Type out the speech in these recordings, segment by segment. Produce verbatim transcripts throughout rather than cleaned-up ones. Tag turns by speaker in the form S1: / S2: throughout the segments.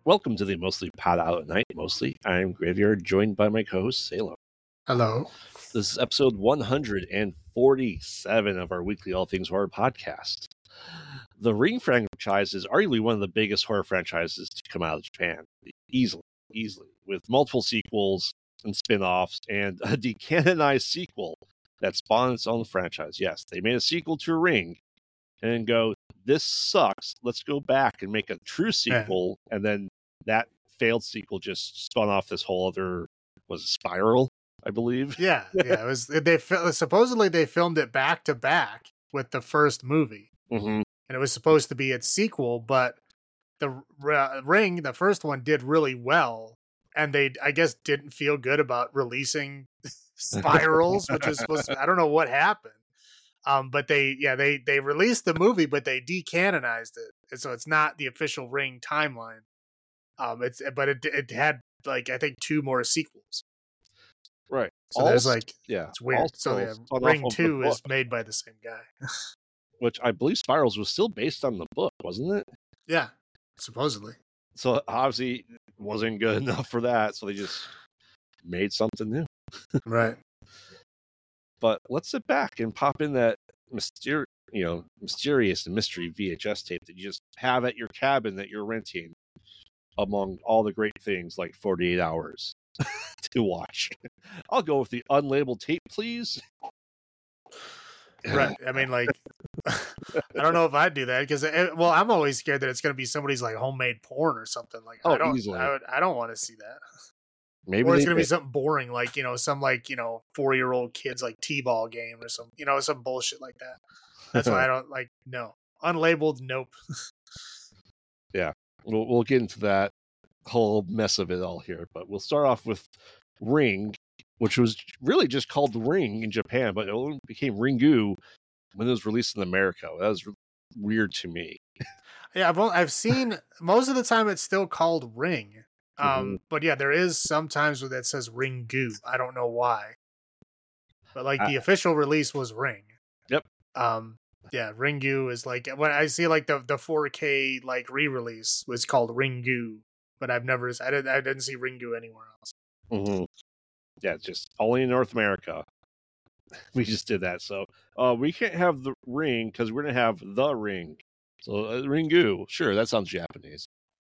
S1: Welcome to the Mostly Pod Out at Night. Mostly, I'm Graveyard, joined by my co-host Salem.
S2: Hello.
S1: This is episode one hundred forty-seven of our weekly All Things Horror podcast. The Ring franchise is arguably one of the biggest horror franchises to come out of Japan, easily, easily, with multiple sequels and spin-offs, and a decanonized sequel that spawned its own franchise. Yes, they made a sequel to Ring, and then go, this sucks, let's go back and make a true sequel, yeah. And then that failed sequel just spun off this whole other, was it Spiral, I believe?
S2: Yeah, yeah, it was, they supposedly they filmed it back to back with the first movie,
S1: mm-hmm.
S2: and it was supposed to be its sequel, but the uh, Ring, the first one, did really well, and they, I guess, didn't feel good about releasing Spirals, which is supposed to, I don't know what happened. Um, but they, yeah, they, they released the movie, but they decanonized it. And so it's not the official Ring timeline. Um, it's, but it, it had like, I think two more sequels.
S1: Right.
S2: So also, there's like,
S1: yeah,
S2: it's weird. So yeah, Ring two is made by the same guy.
S1: Which I believe Spirals was still based on the book, wasn't it?
S2: Yeah, supposedly.
S1: So obviously it wasn't good enough for that. So they just made something new.
S2: Right.
S1: But let's sit back and pop in that myster- you know, mysterious and mystery V H S tape that you just have at your cabin that you're renting, among all the great things like forty-eight hours to watch. I'll go with the unlabeled tape, please.
S2: Right. I mean, like, I don't know if I'd do that because, well, I'm always scared that it's going to be somebody's like homemade porn or something. Like,
S1: oh,
S2: I don't,
S1: easily.
S2: I, would, I don't want to see that.
S1: Maybe
S2: or it's going to be something boring, like, you know, some like, you know, four year old kids like T-ball game or some, you know, some bullshit like that. That's why I don't like, no. Unlabeled, nope.
S1: Yeah. We'll, we'll get into that whole mess of it all here, but we'll start off with Ring, which was really just called Ring in Japan, but it only became Ringu when it was released in America. That was weird to me.
S2: Yeah, I've, I've seen, most of the time it's still called Ring. Um, mm-hmm. But yeah, there is sometimes where that says Ringu. I don't know why, but like the I, official release was Ring.
S1: Yep.
S2: Um, yeah, Ringu is like when I see like the the four K like re-release was called Ringu, but I've never I didn't I didn't see Ringu anywhere else.
S1: Mm-hmm. Yeah, just only in North America. We just did that, so uh, we can't have the Ring because we're gonna have the Ring. So uh, Ringu, sure, that sounds Japanese.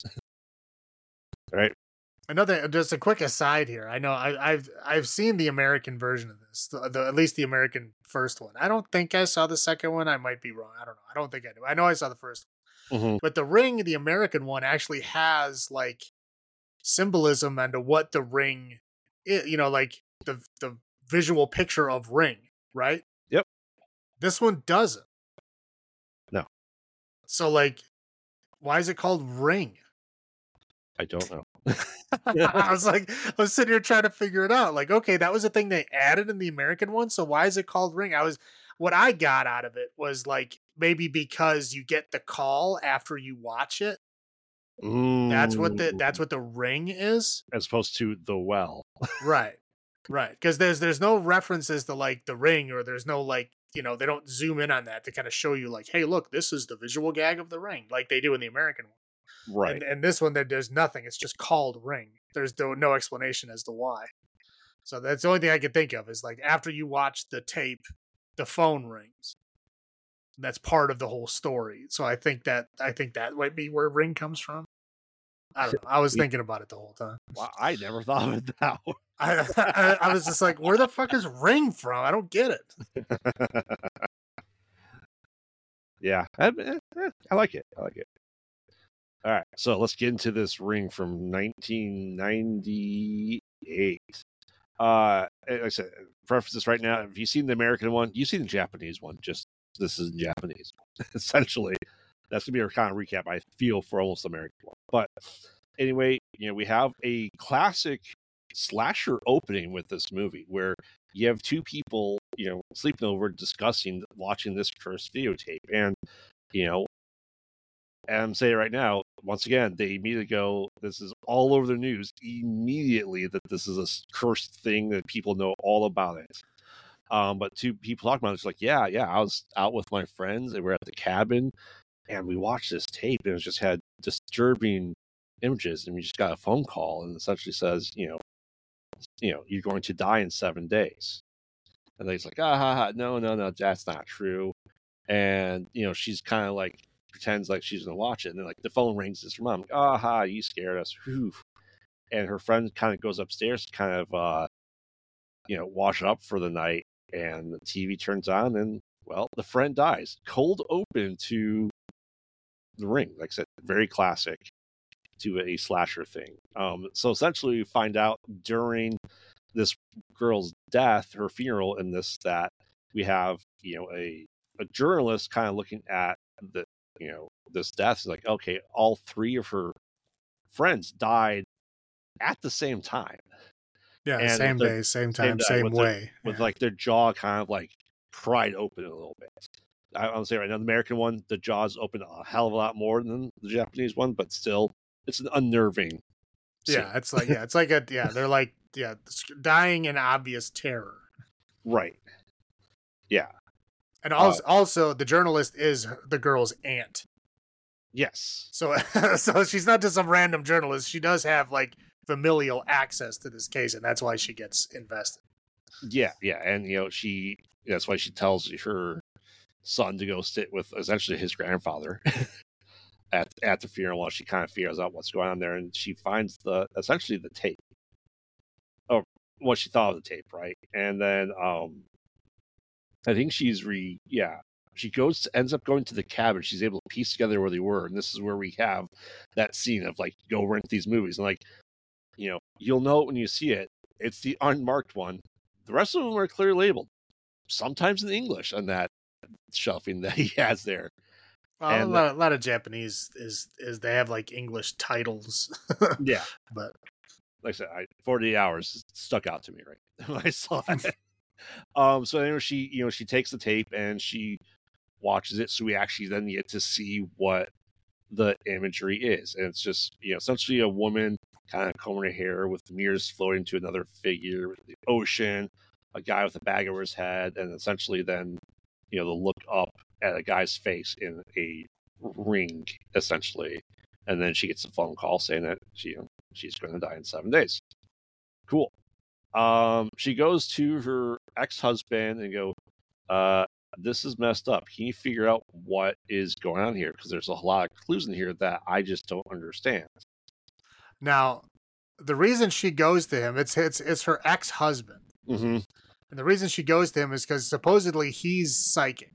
S1: Right.
S2: Another, just a quick aside here. I know I, I've I've seen the American version of this, the, the, at least the American first one. I don't think I saw the second one. I might be wrong. I don't know. I don't think I do. I know I saw the first one.
S1: Mm-hmm.
S2: But the Ring, the American one, actually has like symbolism into what the Ring is, you know, like the the visual picture of Ring, right?
S1: Yep.
S2: This one doesn't.
S1: No.
S2: So like, why is it called Ring?
S1: I don't know.
S2: I was like, I was sitting here trying to figure it out. Like, okay, that was the thing they added in the American one. So why is it called Ring? I was, what I got out of it was like, maybe because you get the call after you watch it.
S1: Mm.
S2: That's what the, that's what the Ring is.
S1: As opposed to the well.
S2: Right. Right. Cause there's, there's no references to like the Ring, or there's no like, you know, they don't zoom in on that to kind of show you like, hey, look, this is the visual gag of the Ring, like they do in the American one.
S1: Right.
S2: And, and this one, there's nothing. It's just called Ring. There's no, no explanation as to why. So that's the only thing I can think of is like after you watch the tape, the phone rings. That's part of the whole story. So I think that I think that might be where Ring comes from. I don't know. I was thinking about it the whole time.
S1: Well, I never thought of it that way.
S2: I, I, I was just like, where the fuck is Ring from? I don't get it.
S1: Yeah, I, I like it. I like it. All right, so let's get into this Ring from nineteen ninety-eight. Uh, like I said, preface this right now. If you've seen the American one, you've seen the Japanese one. Just this is Japanese, essentially. That's gonna be our kind of recap, I feel, for almost the American one. But anyway, you know, we have a classic slasher opening with this movie where you have two people, you know, sleeping over, discussing, watching this cursed videotape, and you know. And I'm saying right now, once again, they immediately go, this is all over the news immediately that this is a cursed thing that people know all about it. Um, but two people talking about it, it's like, yeah, yeah, I was out with my friends and we're at the cabin and we watched this tape and it just had disturbing images, and we just got a phone call, and essentially says, you know, you know, you're going to die in seven days. And he's like, ah, ha, ha, no, no, no, that's not true. And you know, she's kind of like pretends like she's gonna watch it, and then like the phone rings. It's her mom. Like, ah, ha, you scared us. Whew. And her friend kind of goes upstairs to kind of, uh, you know, wash up for the night. And the T V turns on, and well, the friend dies. Cold open to The Ring. Like I said, very classic to a slasher thing. Um, so essentially, we find out during this girl's death, her funeral, and this that we have, you know, a a journalist kind of looking at the, you know, this death. Is like, okay, all three of her friends died at the same time.
S2: Yeah,
S1: And
S2: same
S1: their-
S2: day, same time,
S1: day,
S2: same
S1: with their-
S2: way.
S1: with
S2: Yeah.
S1: like their jaw kind of like pried open a little bit. I, I'll say right now, the American one, the jaws open a hell of a lot more than the Japanese one, but still, it's an unnerving. scene.
S2: Yeah, it's like yeah, it's like a yeah, they're like yeah, dying in obvious terror.
S1: Right. Yeah.
S2: And also, also the journalist is the girl's aunt.
S1: Yes.
S2: So so she's not just some random journalist. She does have like familial access to this case, and that's why she gets invested.
S1: Yeah, yeah, and you know, she that's why she tells her son to go sit with essentially his grandfather at at the funeral while she kind of figures out what's going on there, and she finds the essentially the tape. Oh, what she thought of the tape, right? And then um I think she's re yeah. She goes ends up going to the cabin. She's able to piece together where they were, and this is where we have that scene of like, go rent these movies, and like, you know, you'll know it when you see it. It's the unmarked one. The rest of them are clearly labeled, sometimes in English on that shelving that he has there.
S2: Well,
S1: And
S2: a,
S1: the-
S2: lot, a lot of Japanese is is they have like English titles,
S1: Yeah,
S2: but
S1: like I said, I, forty-eight hours stuck out to me right when I saw it. um, so anyway, she you know she takes the tape and she watches it, so we actually then get to see what the imagery is, and it's just, you know, essentially a woman kind of combing her hair with mirrors floating to another figure, the ocean, a guy with a bag over his head, and essentially then, you know, the look up at a guy's face in a ring, essentially, and then she gets a phone call saying that she, you know, she's going to die in seven days. Cool. Um, she goes to her ex-husband and go, uh, this is messed up. Can you figure out what is going on here? Because there's a lot of clues in here that I just don't understand.
S2: now the reason she goes to him, it's it's it's her ex-husband.
S1: Mm-hmm.
S2: And the reason she goes to him is because supposedly he's psychic.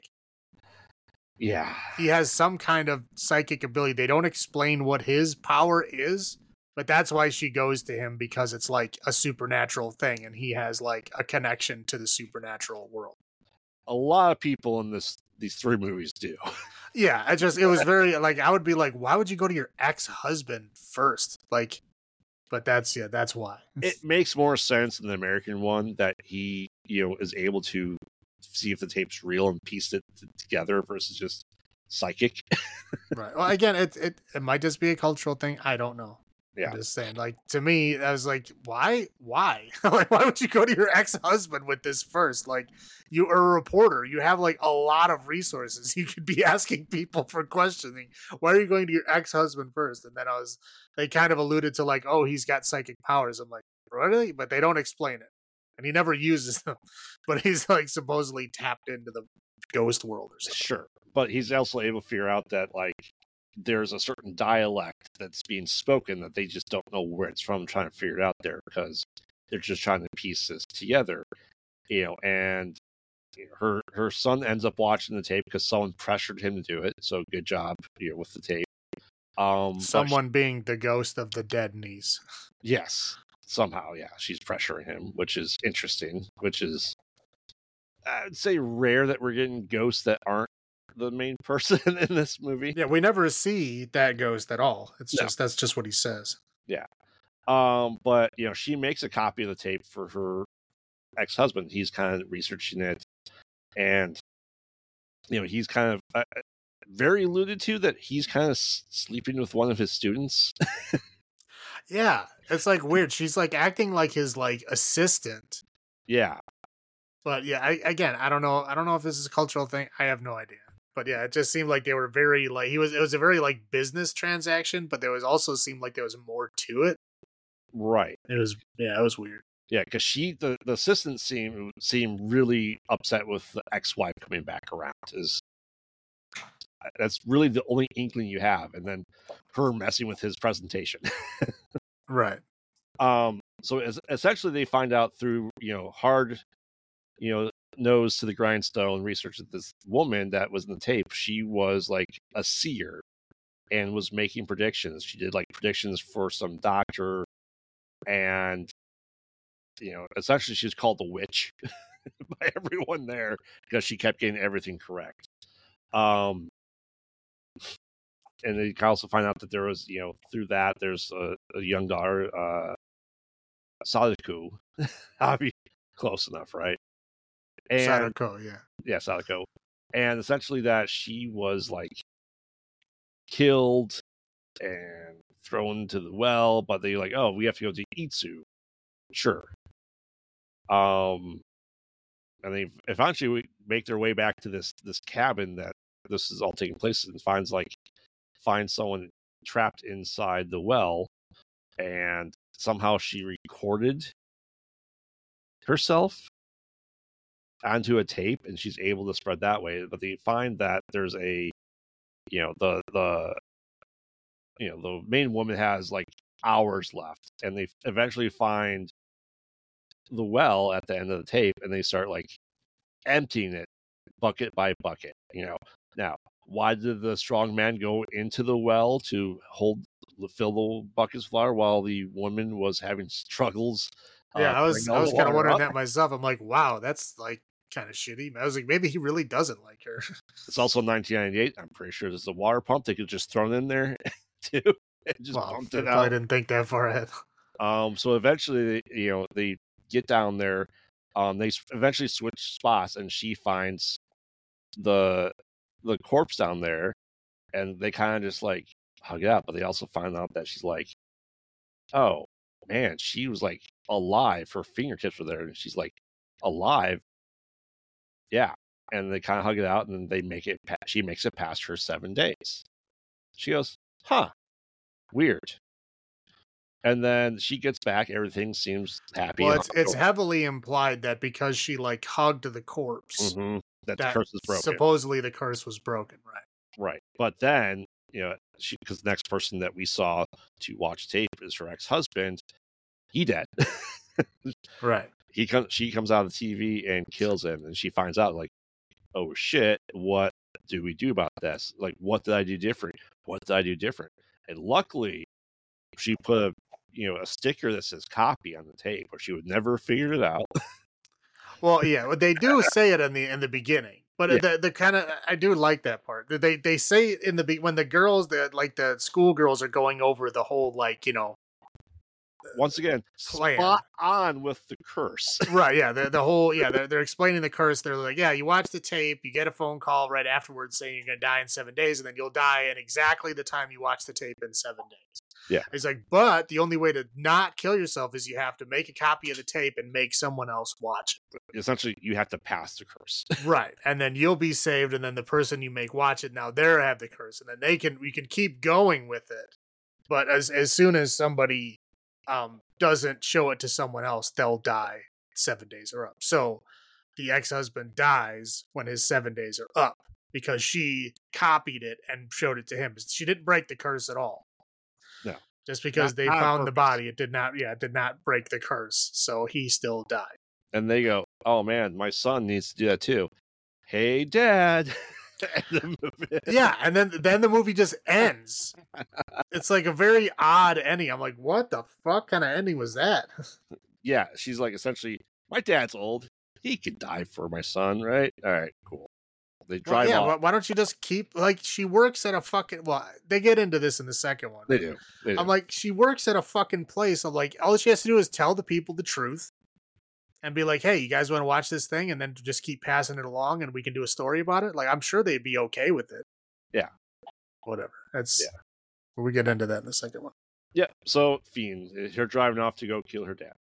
S1: Yeah.
S2: He has some kind of psychic ability. They don't explain what his power is, but that's why she goes to him, because it's like a supernatural thing, and he has like a connection to the supernatural world.
S1: A lot of people in this these three movies do.
S2: Yeah, I just it was very like I would be like, why would you go to your ex-husband first? Like, but that's yeah, that's why.
S1: It makes more sense in the American one that he, you know, is able to see if the tape's real and piece it t- together versus just psychic.
S2: Right. Well, again, it it it might just be a cultural thing. I don't know.
S1: Yeah.
S2: I'm just saying, like, to me, I was like, why? Why? Like, why would you go to your ex-husband with this first? Like, you are a reporter. You have, like, a lot of resources. You could be asking people for questioning. Why are you going to your ex-husband first? And then I was, they kind of alluded to, like, oh, he's got psychic powers. I'm like, really? But they don't explain it. And he never uses them. But he's, like, supposedly tapped into the ghost world or something.
S1: Sure. But he's also able to figure out that, like, there's a certain dialect that's being spoken that they just don't know where it's from, trying to figure it out there because they're just trying to piece this together, you know. And you know, her her son ends up watching the tape because someone pressured him to do it. So good job, you know, with the tape. Um,
S2: Someone
S1: she,
S2: being the ghost of the dead niece.
S1: yes, somehow, yeah, she's pressuring him, which is interesting. Which is, I'd say, rare that we're getting ghosts that aren't the main person in this movie.
S2: Yeah, we never see that ghost at all. It's
S1: No.
S2: just that's just what he says.
S1: Yeah. Um, but you know, she makes a copy of the tape for her ex-husband. He's kind of researching it, and you know, he's kind of uh, very alluded to that he's kind of s- sleeping with one of his students.
S2: Yeah, it's like weird. She's like acting like his like assistant.
S1: Yeah.
S2: But yeah, I, again, I don't know. I don't know if this is a cultural thing. I have no idea. But yeah, it just seemed like they were very like he was. It was a very like business transaction, but there was also seemed like there was more to it.
S1: Right.
S2: It was yeah, it was weird.
S1: Yeah, because she the, the assistant seemed seemed really upset with the ex-wife coming back around. Is that's really the only inkling you have, and then her messing with his presentation.
S2: Right.
S1: Um. So as, essentially, they find out through you know hard, you know nose to the grindstone research that this woman that was in the tape, she was like a seer and was making predictions. She did like predictions for some doctor, and you know, essentially she was called the witch by everyone there because she kept getting everything correct. Um, and then you can also find out that there was, you know, through that there's a, a young daughter, uh, Sadako. I'll be close enough, right? And
S2: Sadako, yeah,
S1: yeah, Sadako, and essentially that she was like killed and thrown into the well, but they like, oh, we have to go to Itsu. Sure. Um, and they eventually make their way back to this this cabin that this is all taking place in, and finds like finds someone trapped inside the well, and somehow she recorded herself onto a tape, and she's able to spread that way. But they find that there's a, you know, the the you know the main woman has like hours left, and they eventually find the well at the end of the tape, and they start like emptying it bucket by bucket. You know, now why did the strong man go into the well to hold fill the buckets of water while the woman was having struggles?
S2: Yeah,
S1: Uh,
S2: I was
S1: bring all
S2: I was
S1: the
S2: kind of
S1: water
S2: wondering
S1: up?
S2: that myself. I'm like, wow, that's like kind of shitty. I was like, maybe he really doesn't like her.
S1: It's also nineteen ninety-eight. I'm pretty sure there's a water pump they could just thrown in there too, and just
S2: Well,
S1: pumped
S2: they
S1: it
S2: probably
S1: out.
S2: didn't think that far ahead.
S1: Um, so eventually, you know, they get down there. Um, they s- eventually switch spots, and she finds the the corpse down there, and they kind of just like hug it out. But they also find out that she's like, oh man, she was like alive. Her fingertips were there, and she's like alive. Yeah, and they kind of hug it out, and then they make it. Pa- she makes it past her seven days. She goes, huh, weird. And then she gets back. Everything seems happy.
S2: Well,
S1: And
S2: it's it's heavily implied that because she like hugged the corpse,
S1: mm-hmm, that the
S2: that
S1: curse is broken.
S2: supposedly the curse was broken, right?
S1: Right. But then, you know, she because the next person that we saw to watch tape is her ex-husband. He dead.
S2: Right.
S1: He comes. She comes out of the T V and kills him, and she finds out like, oh shit, what do we do about this? Like, what did I do different? What did I do different? And luckily, she put a you know a sticker that says "copy" on the tape, or she would never figure it out.
S2: Well, yeah, well, they do say it in the in the beginning, but
S1: Yeah.
S2: the the kind of I do like that part. They they say in the be- when the girls that like the schoolgirls are going over the whole like you know
S1: Once again,
S2: plan.
S1: spot on with the curse.
S2: Right, yeah, the the whole yeah, they're they're explaining the curse. They're like, yeah, you watch the tape, you get a phone call right afterwards saying you're gonna die in seven days, and then you'll die in exactly the time you watch the tape in seven days.
S1: Yeah.
S2: He's like, but the only way to not kill yourself is you have to make a copy of the tape and make someone else watch it.
S1: Essentially, you have to pass the curse.
S2: Right, and then you'll be saved, and then the person you make watch it now they're have the curse, and then they can we can keep going with it. But as as soon as somebody um doesn't show it to someone else, they'll die seven days are up. So the ex-husband dies when his seven days are up because she copied it and showed it to him. She didn't break the curse at all.
S1: No.
S2: Just because
S1: Not-
S2: they
S1: not on
S2: found the
S1: purpose.
S2: body, it did not yeah, it did not break the curse. So he still died.
S1: And they go, "Oh man, my son needs to do that too." Hey, Dad. End of movie.
S2: Yeah, and then then the movie just ends. It's like a very odd ending. I'm like, what the fuck kind of ending was that?
S1: Yeah, she's like essentially, my dad's old. He could die for my son, right? All right, cool. They
S2: Well,
S1: drive
S2: yeah,
S1: off.
S2: why, why don't you just keep like she works at a fucking well, they get into this in the second one.
S1: They do. They do.
S2: I'm like, she works at a fucking place. I'm like, all she has to do is tell the people the truth and be like, hey, you guys want to watch this thing? And then just keep passing it along and we can do a story about it. Like, I'm sure they'd be okay with it.
S1: Yeah.
S2: Whatever. That's,
S1: Yeah.
S2: we get into that in the second one.
S1: Yeah. So Fiend, her driving off to go kill her dad.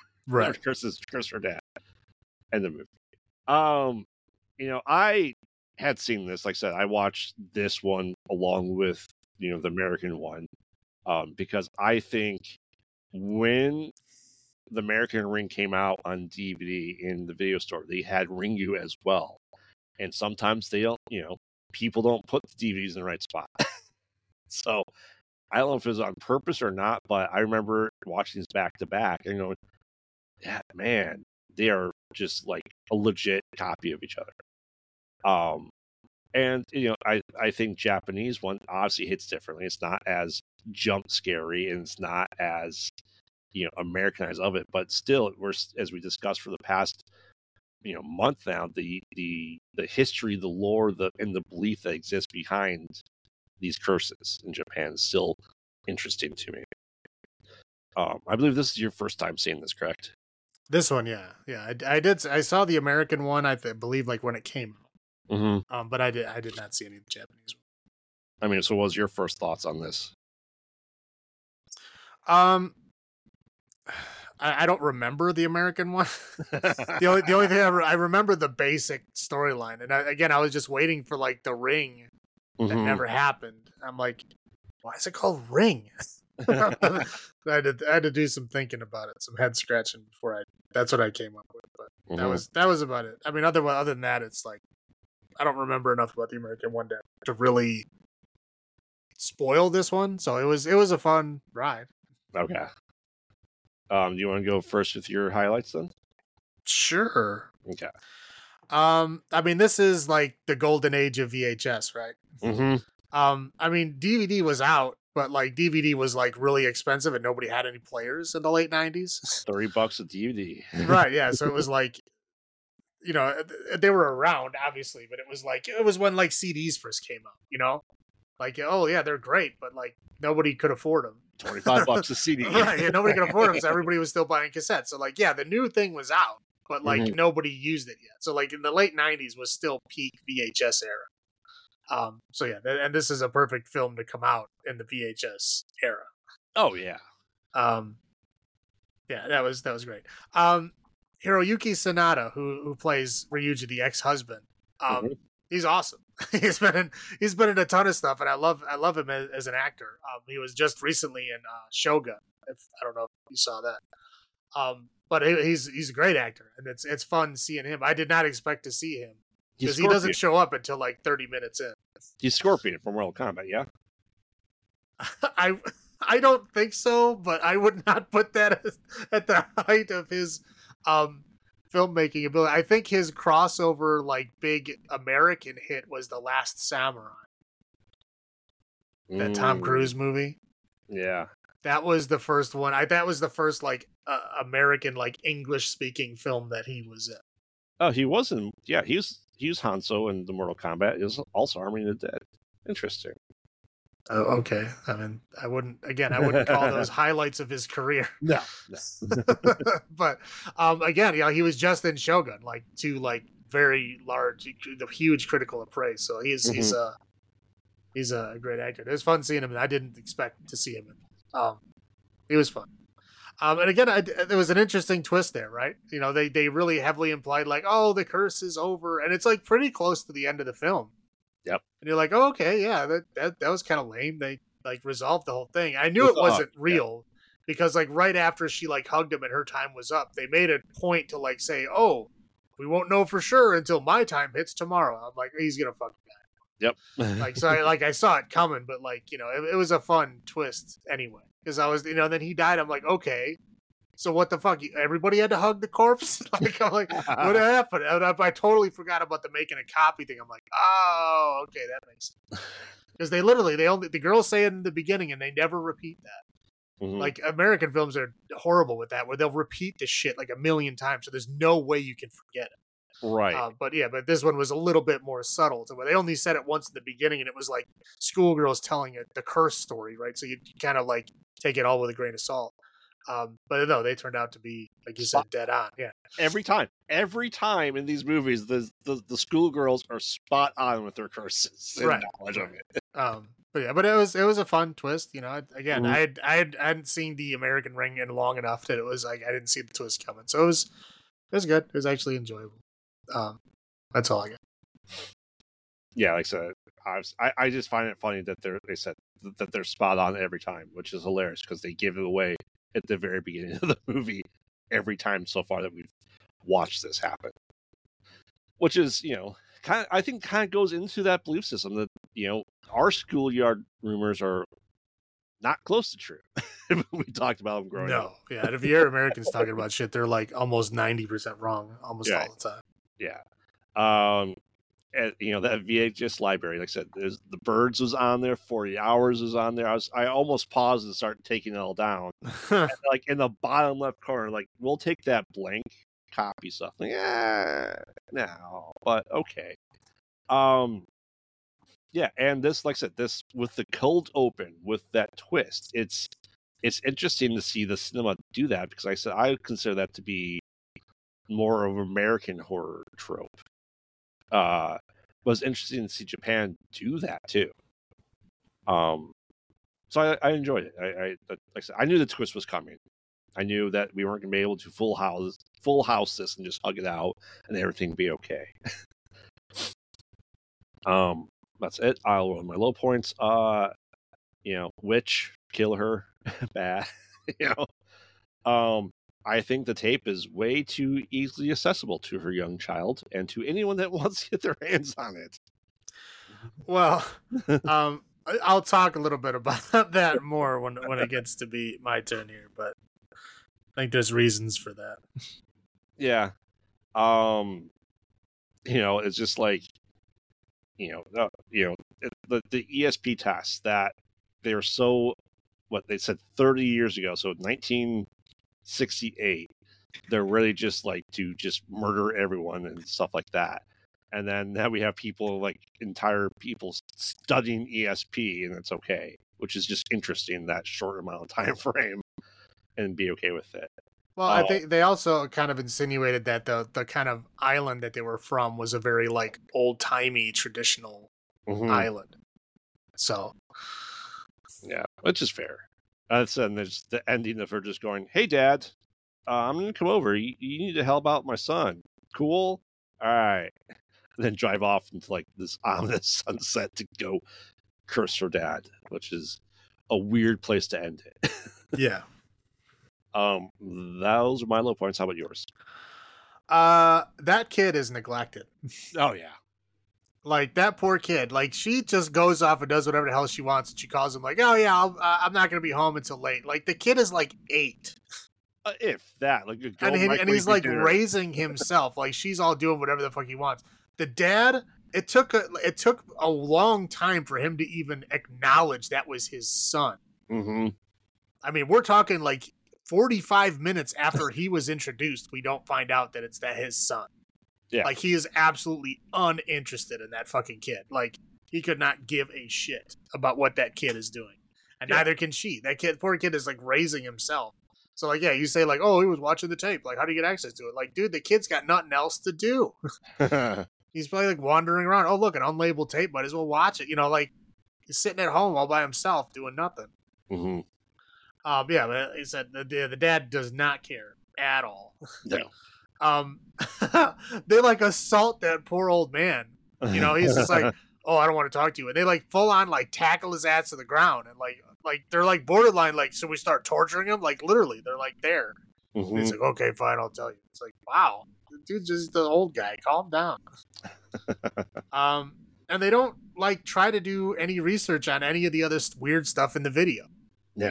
S2: Right.
S1: Curses, curse her dad. End the movie. Um, you know, I had seen this. Like I said, I watched this one along with, you know, the American one, um, because I think when the American Ring came out on D V D in the video store, they had Ringu as well. And sometimes they don't, you know, people don't put the D V Ds in the right spot. So I don't know if it was on purpose or not, but I remember watching these back to back and going, yeah, man, they are just like a legit copy of each other. Um, and you know, I, I think Japanese one obviously hits differently. It's not as jump scary and it's not as, you know, Americanized of it, but still, we're, as we discussed for the past, you know, month now, the the the history, the lore, the and the belief that exists behind these curses in Japan is still interesting to me. Um, I believe this is your first time seeing this, correct?
S2: This one, yeah, yeah. I, I did. I saw the American one. I th- believe like when it came out.
S1: Mm-hmm.
S2: Um, but I did. I did not see any of the Japanese one.
S1: I mean, so what was your first thoughts on this?
S2: Um, I, I don't remember the American one. the only the only thing I, re- I remember the basic storyline, and I, again, I was just waiting for like the ring that
S1: Mm-hmm.
S2: never happened. I'm like, why is it called Ring? I, had to, I had to do some thinking about it, some head scratching before I. That's what I came up with, but
S1: Mm-hmm.
S2: that was that was about it. I mean, other other than that, it's like I don't remember enough about the American one to to really spoil this one. So it was it was a fun ride.
S1: Okay. Um, do you want to go first with your highlights then?
S2: Sure.
S1: Okay.
S2: Um, I mean, this is like the golden age of V H S, right?
S1: Mm-hmm.
S2: Um, I mean, D V D was out, but like D V D was like really expensive and nobody had any players in the late nineties.
S1: thirty bucks a D V D.
S2: Right, yeah. So it was like, you know, they were around, obviously, but it was like, it was when like C Ds first came out, you know? Like, oh yeah, they're great, but like nobody could afford them.
S1: twenty-five bucks a C D.
S2: Right, yeah, nobody could afford them, so everybody was still buying cassettes. So like, yeah, the new thing was out, but like
S1: Mhm.
S2: nobody used it yet. So like in the late nineties was still peak V H S era. Um, so yeah, th- and this is a perfect film to come out in the V H S era.
S1: Oh yeah.
S2: Um, yeah, that was that was great. Um, Hiroyuki Sanada, who who plays Ryuji, the ex-husband, um,
S1: Mhm.
S2: he's awesome. he's been in he's been in a ton of stuff, and I love I love him as, as an actor. Um, he was just recently in uh, Shogun. If I don't know if you saw that. Um, but he, he's he's a great actor, and it's it's fun seeing him. I did not expect to see him
S1: He's
S2: because he
S1: Scorpion.
S2: doesn't show up until like thirty minutes in.
S1: He's Scorpion from Mortal Kombat, yeah?
S2: I I don't think so, but I would not put that as, at the height of his um filmmaking ability. I think his crossover like big American hit was The Last Samurai, that Tom
S1: Mm,
S2: Cruise movie.
S1: Yeah.
S2: That was the first one. I that was the first like uh, American like English speaking film that he was in.
S1: Oh, he wasn't. Yeah, he was. He was Hanzo in the Mortal Kombat. He was also Army of the Dead. Interesting.
S2: Oh, okay. I mean, I wouldn't again. I wouldn't call those highlights of his career.
S1: No. no.
S2: But um, again, yeah, he was just in Shogun, like two like very large, the huge critical praise. So he's he's a he's a great actor. It was fun seeing him, and I didn't expect to see him. In, um, it was fun. Um, and again, I, there was an interesting twist there, right? You know, they they really heavily implied like, oh, the curse is over, and it's like pretty close to the end of the film.
S1: Yep.
S2: And you're like, oh, okay, yeah, that that, that was kind of lame. They like resolved the whole thing. I knew
S1: It
S2: it
S1: was
S2: wasn't
S1: odd, yeah.
S2: real because like right after she like hugged him and her time was up, they made a point to like say, oh, we won't know for sure until my time hits tomorrow. I'm like, he's gonna fucking die.
S1: Yep.
S2: Like, so I, like I saw it coming, but like, you know, it, it was a fun twist anyway. Because I was, you know, then he died. I'm like, okay, so what the fuck? Everybody had to hug the corpse? Like, I'm like, what happened? And I, I totally forgot about the making a copy thing. I'm like, oh, okay, that makes sense. Because they literally, they only, the girls say it in the beginning and they never repeat that.
S1: Mhm.
S2: Like, American films are horrible with that, where they'll repeat the shit like a million times. So there's no way you can forget it.
S1: Right.
S2: Uh, but yeah, but this one was a little bit more subtle to where they only said it once at the beginning, and it was like schoolgirls telling it the curse story, right? So you kind of like take it all with a grain of salt. Um, but no, they turned out to be, like you said, dead on. Yeah,
S1: Every time, every time in these movies, the the, the schoolgirls are spot on with their curses and
S2: Right.
S1: knowledge of it.
S2: um, but yeah, but it was it was a fun twist. You know, again,
S1: Mhm.
S2: I had, I had I hadn't seen the American Ring in long enough that it was like I didn't see the twist coming. So it was it was good. It was actually enjoyable. Um, that's all I got.
S1: yeah, like I said, I, was, I I just find it funny that they're they said that they're spot on every time, which is hilarious because they give it away at the very beginning of the movie every time so far that we've watched this happen. Which is, you know, kind of, I think kind of goes into that belief system that, you know, our schoolyard rumors are not close to true. We talked about them growing
S2: no,
S1: up.
S2: yeah. And if you hear Americans talking about shit, they're like almost ninety percent wrong almost
S1: Yeah.
S2: all the time.
S1: Yeah. Um, and, you know, that V H S library, like I said, there's the Birds was on there, forty hours was on there. I was, I almost paused and started taking it all down. And, like in the bottom left corner, like, we'll take that blank copy stuff. Like, yeah, no, but okay. Um, yeah, and this, like I said, this with the cold open with that twist, it's it's interesting to see the cinema do that because, like I said, I consider that to be more of an American horror trope. Uh, but it's interesting to see Japan do that too. Um, so I, I enjoyed it. I, I like I said, I knew the twist was coming. I knew that we weren't going to be able to full house full house this and just hug it out and everything be okay. um, that's it. I'll roll my low points. Uh, you know, witch, kill her, bad. You know, um, I think the tape is way too easily accessible to her young child and to anyone that wants to get their hands on it.
S2: Well, um, I'll talk a little bit about that more when when it gets to be my turn here, but I think there's reasons for that.
S1: Yeah. Um, you know, it's just like, you know, uh, you know, the the E S P tests that they were so, what they said thirty years ago, so nineteen sixty-eight, they're really just like to just murder everyone and stuff like that. And then now we have people like entire people studying E S P, and it's okay, which is just interesting that short amount of time frame, and be okay with it.
S2: Well,
S1: Oh.
S2: I think they also kind of insinuated that the the kind of island that they were from was a very like old timey traditional
S1: Mhm.
S2: island. So
S1: Yeah, which is fair. And then there's the ending of her just going, "Hey, Dad, uh, I'm gonna come over. You, you need to help out my son. Cool, all right." And then drive off into like this ominous sunset to go curse her dad, which is a weird place to end it.
S2: yeah.
S1: um, those are my low points. How about yours?
S2: Uh, that kid is neglected.
S1: Oh yeah,
S2: Like that poor kid. Like she just goes off and does whatever the hell she wants, and she calls him like, "Oh yeah, I'll, uh, I'm not gonna be home until late." Like the kid is like eight,
S1: uh, if that, like, go
S2: and he,
S1: right
S2: and
S1: where
S2: he's
S1: you
S2: like
S1: can do it.
S2: raising himself. Like she's all doing whatever the fuck he wants. The dad, it took a it took a long time for him to even acknowledge that was his son.
S1: Mm-hmm.
S2: I mean, we're talking like forty-five minutes after he was introduced, we don't find out that it's that his son.
S1: Yeah.
S2: Like he is absolutely uninterested in that fucking kid. Like he could not give a shit about what that kid is doing. And
S1: Yeah.
S2: neither can she. That kid, poor kid is like raising himself. So like, yeah, you say like, oh, he was watching the tape. Like, how do you get access to it? Like, dude, the kid's got nothing else to do. He's probably like wandering around. Oh, look, an unlabeled tape. Might as well watch it. You know, like he's sitting at home all by himself doing nothing.
S1: Mm-hmm.
S2: Um, yeah, but he said the, the the dad does not care at all.
S1: No.
S2: Um, they like assault that poor old man. You know, he's just like, oh, I don't want to talk to you. And they like full on like tackle his ass to the ground and like like they're like borderline like, so we start torturing him. Like literally, they're like there.
S1: Mm-hmm.
S2: And he's like, okay, fine, I'll tell you. It's like, wow, the dude's just the old guy. Calm down. um, and they don't like try to do any research on any of the other weird stuff in the video.
S1: Yeah.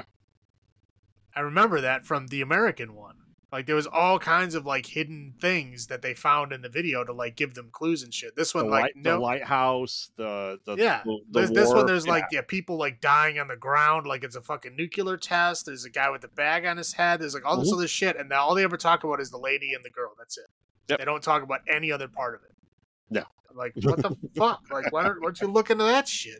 S2: I remember that from the American one. Like there was all kinds of like hidden things that they found in the video to like give them clues and shit. This one,
S1: the,
S2: like
S1: light,
S2: no,
S1: the lighthouse, the, the
S2: yeah.
S1: the, the
S2: this, this one,
S1: wharf,
S2: there's
S1: yeah.
S2: like yeah, people like dying on the ground, like it's a fucking nuclear test. There's a guy with a bag on his head. There's like all this
S1: Mhm.
S2: other shit, and all they ever talk about is the lady and the girl. That's it.
S1: Yep.
S2: They don't talk about any other part of it.
S1: No.
S2: I'm like, what the fuck? Like, why don't, why don't you look into that shit?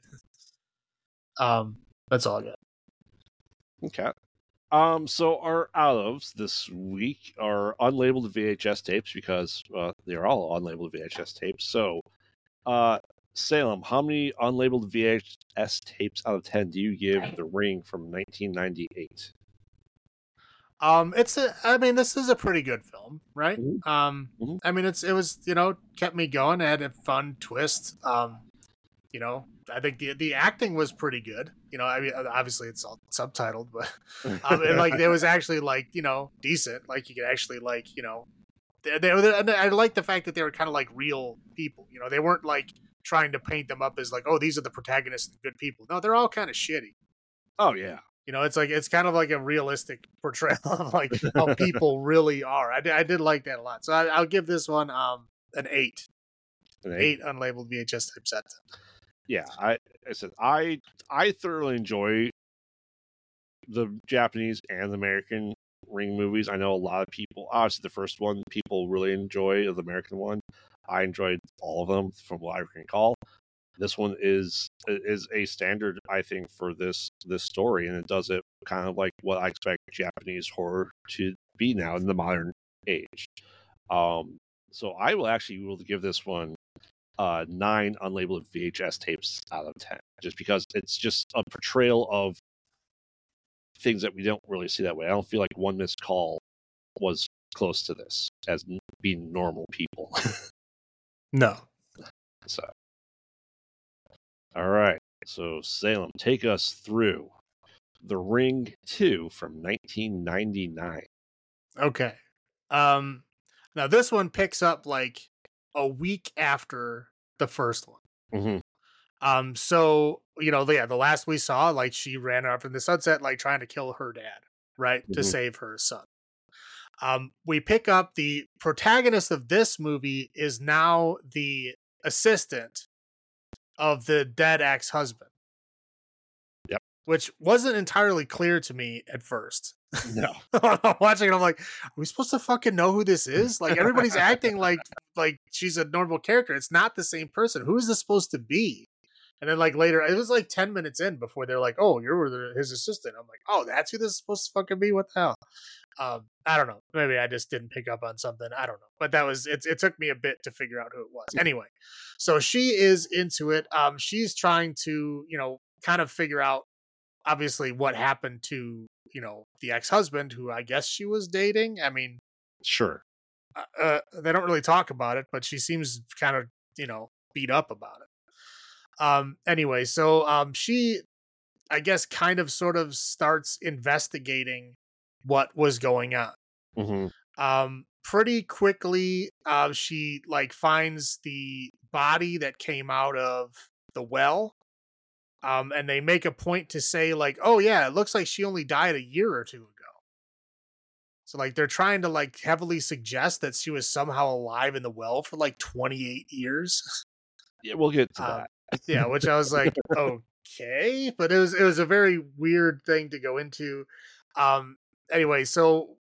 S2: Um, that's all I got.
S1: Okay. Um, so our out-ofs this week are unlabeled V H S tapes because uh, they're all unlabeled V H S tapes. So, uh, Salem, how many unlabeled V H S tapes out of ten do you give The Ring from nineteen ninety-eight?
S2: Um, it's a. I mean, this is a pretty good film, right?
S1: Mhm.
S2: Um,
S1: Mhm.
S2: I mean, it's it was you know kept me going. It had a fun twist. Um, You know, I think the the acting was pretty good. You know, I mean, obviously it's all subtitled, but um, and like it was actually like you know decent. Like you could actually like you know, they, they, and I like the fact that they were kind of like real people. You know, they weren't like trying to paint them up as like, oh, these are the protagonists, and good people. No, they're all kind of shitty.
S1: Oh yeah.
S2: You know, it's like it's kind of like a realistic portrayal of like how people really are. I did, I did like that a lot. So I, I'll give this one um an eight,
S1: An
S2: eight, eight unlabeled V H S type set.
S1: Yeah, I, I said I I thoroughly enjoy the Japanese and the American Ring movies. I know a lot of people. Obviously, the first one people really enjoy, the American one. I enjoyed all of them from what I can recall. This one is is a standard, I think, for this this story, and it does it kind of like what I expect Japanese horror to be now in the modern age. Um, so I will actually will give this one uh, nine unlabeled V H S tapes out of ten, just because it's just a portrayal of things that we don't really see that way. I don't feel like One Missed Call was close to this as being normal people.
S2: No.
S1: So, all right. So Salem, take us through The Ring two from nineteen ninety-nine.
S2: Okay. Um, now this one picks up like a week after the first one.
S1: Mm-hmm.
S2: Um, so you know, yeah, the last we saw, like she ran off in the sunset, like trying to kill her dad, right, mm-hmm. to save her son. Um, we pick up the protagonist of this movie is now the assistant of the dead ex-husband.
S1: Yep.
S2: Which wasn't entirely clear to me at first.
S1: No.
S2: I'm watching it, I'm like, are we supposed to fucking know who this is? Like everybody's acting like like she's a normal character. It's not the same person. Who is this supposed to be? And then like later, it was like ten minutes in before they're like, oh, you're his assistant. I'm like, oh, that's who this is supposed to fucking be? What the hell? Um, I don't know. Maybe I just didn't pick up on something. I don't know. But that was, it, it took me a bit to figure out who it was. Anyway, so she is into it. Um, she's trying to, you know, kind of figure out obviously what happened to, you know, the ex-husband who I guess she was dating. I mean,
S1: sure.
S2: Uh, they don't really talk about it, but she seems kind of, you know, beat up about it. Um, anyway, so um, she, I guess, kind of sort of starts investigating what was going on.
S1: Mm-hmm.
S2: Um, pretty quickly, uh, she like finds the body that came out of the well. Um, and they make a point to say like, oh yeah, it looks like she only died a year or two ago. So like they're trying to like heavily suggest that she was somehow alive in the well for like twenty-eight years.
S1: Yeah, we'll get to
S2: um,
S1: that.
S2: Yeah, which I was like, okay, but it was it was a very weird thing to go into. Um, anyway, so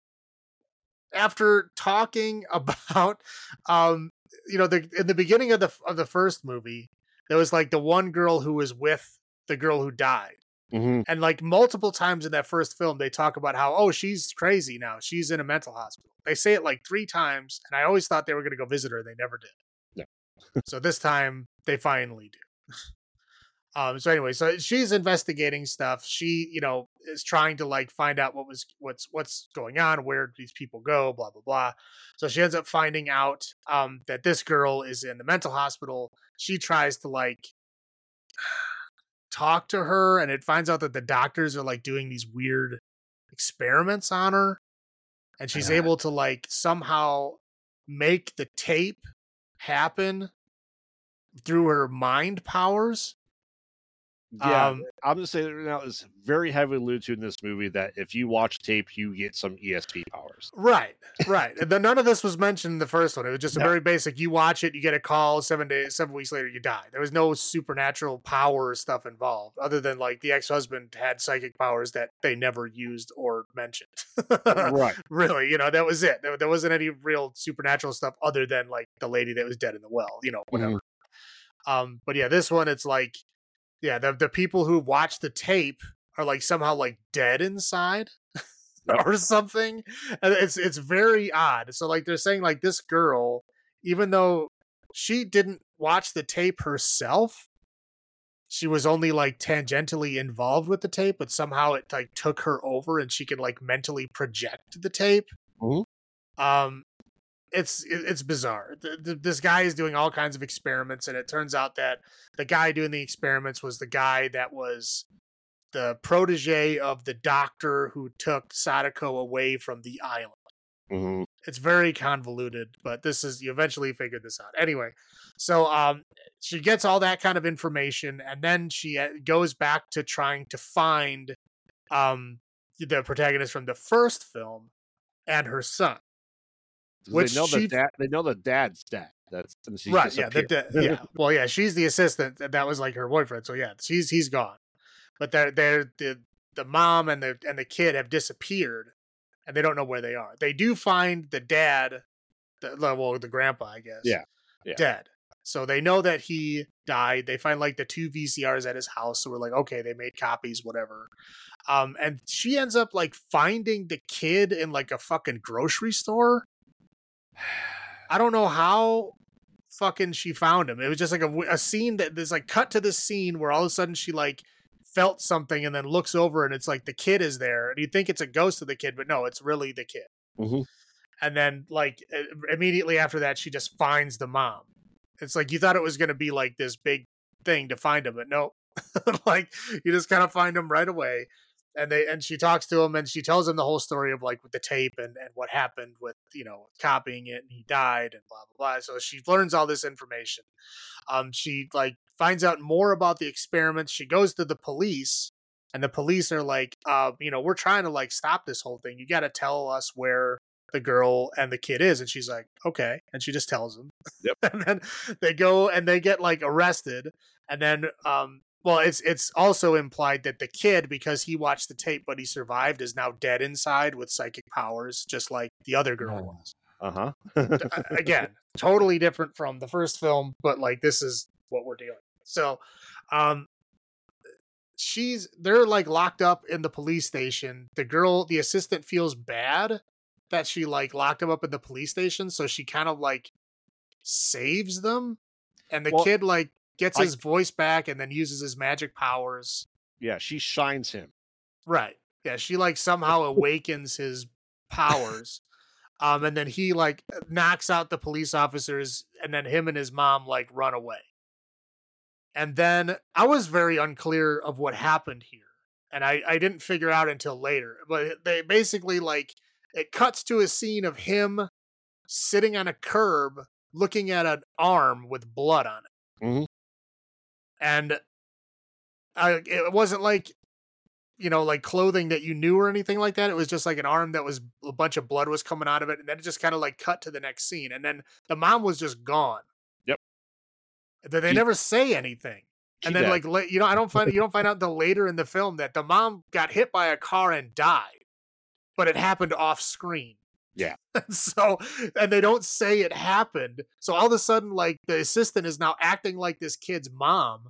S2: after talking about, um, you know, the in the beginning of the of the first movie, there was like the one girl who was with the girl who died.
S1: Mm-hmm.
S2: And like multiple times in that first film, they talk about how, oh, she's crazy now. She's in a mental hospital. They say it like three times. And I always thought they were going to go visit her. They never did.
S1: No.
S2: So this time they finally do. um, so anyway, so she's investigating stuff. She, you know, is trying to like find out what was, what's, what's going on, where these people go, blah, blah, blah. So she ends up finding out um, that this girl is in the mental hospital. She tries to like talk to her, and it finds out that the doctors are like doing these weird experiments on her, and she's uh, able to like somehow make the tape happen through her mind powers.
S1: Yeah,
S2: um,
S1: I'm going to say that right now is very heavily alluded to in this movie that if you watch tape, you get some E S P powers.
S2: Right, right. And then none of this was mentioned in the first one. It was just a no. very basic, you watch it, you get a call, seven days, seven weeks later, you die. There was no supernatural power stuff involved, other than like the ex-husband had psychic powers that they never used or mentioned.
S1: Right.
S2: Really, you know, that was it. There, there wasn't any real supernatural stuff other than like the lady that was dead in the well, you know, whatever. Mm-hmm. Um, but yeah, this one, it's like, yeah, the the people who watch the tape are like somehow like dead inside
S1: yep.
S2: or something. And it's it's very odd. So like they're saying like this girl, even though she didn't watch the tape herself, she was only like tangentially involved with the tape, but somehow it like took her over and she could like mentally project the tape.
S1: Mm-hmm.
S2: Um, it's it's bizarre. The, the, this guy is doing all kinds of experiments, and it turns out that the guy doing the experiments was the guy that was the protege of the doctor who took Sadako away from the island.
S1: Mm-hmm.
S2: It's very convoluted, but this is, you eventually figured this out. Anyway, so um, she gets all that kind of information, and then she goes back to trying to find um, the protagonist from the first film and her son.
S1: Which they know she, the dad. They know the dad's dead. That's
S2: right. Yeah. The, the, yeah. Well, yeah. She's the assistant. That was like her boyfriend. So yeah, she's he's gone. But they're they're the the mom and the and the kid have disappeared, and they don't know where they are. They do find the dad, the, well, the grandpa, I guess.
S1: Yeah. yeah.
S2: Dead. So they know that he died. They find like the two V C Rs at his house. So we're like, okay, they made copies, whatever. Um, and she ends up like finding the kid in like a fucking grocery store. I don't know how fucking she found him. It was just like a, a scene that there's like cut to this scene where all of a sudden she like felt something and then looks over and it's like the kid is there and you think it's a ghost of the kid, but no, it's really the kid.
S1: Mm-hmm.
S2: And then like immediately after that, she just finds the mom. It's like, you thought it was going to be like this big thing to find him, but no, like you just kind of find him right away. And they, and she talks to him and she tells him the whole story of like with the tape and, and what happened with, you know, copying it and he died and blah, blah, blah. So she learns all this information. Um, she like finds out more about the experiments. She goes to the police and the police are like, uh, you know, we're trying to like stop this whole thing. You got to tell us where the girl and the kid is. And she's like, okay. And she just tells them.
S1: Yep.
S2: And then they go and they get like arrested. And then, um, well, it's it's also implied that the kid, because he watched the tape but he survived, is now dead inside with psychic powers, just like the other girl was.
S1: Uh-huh.
S2: Again, totally different from the first film, but like this is what we're dealing with. So um she's they're like locked up in the police station. The girl, the assistant, feels bad that she like locked him up in the police station, so she kind of like saves them. And the well, kid like gets his I, voice back and then uses his magic powers.
S1: Yeah, she shines him.
S2: Right. Yeah, she like somehow awakens his powers. Um, and then he like knocks out the police officers and then him and his mom like run away. And then I was very unclear of what happened here. And I, I didn't figure out until later. But they basically like, it cuts to a scene of him sitting on a curb looking at an arm with blood on it.
S1: Mm-hmm.
S2: And I, it wasn't like, you know, like clothing that you knew or anything like that. It was just like an arm that was a bunch of blood was coming out of it. And then it just kind of like cut to the next scene. And then the mom was just gone.
S1: Yep.
S2: They she, never say anything. And then did. like, you know, I don't find, you don't find out until later in the film that the mom got hit by a car and died, but it happened off screen.
S1: Yeah.
S2: So, and they don't say it happened. So all of a sudden, like the assistant is now acting like this kid's mom.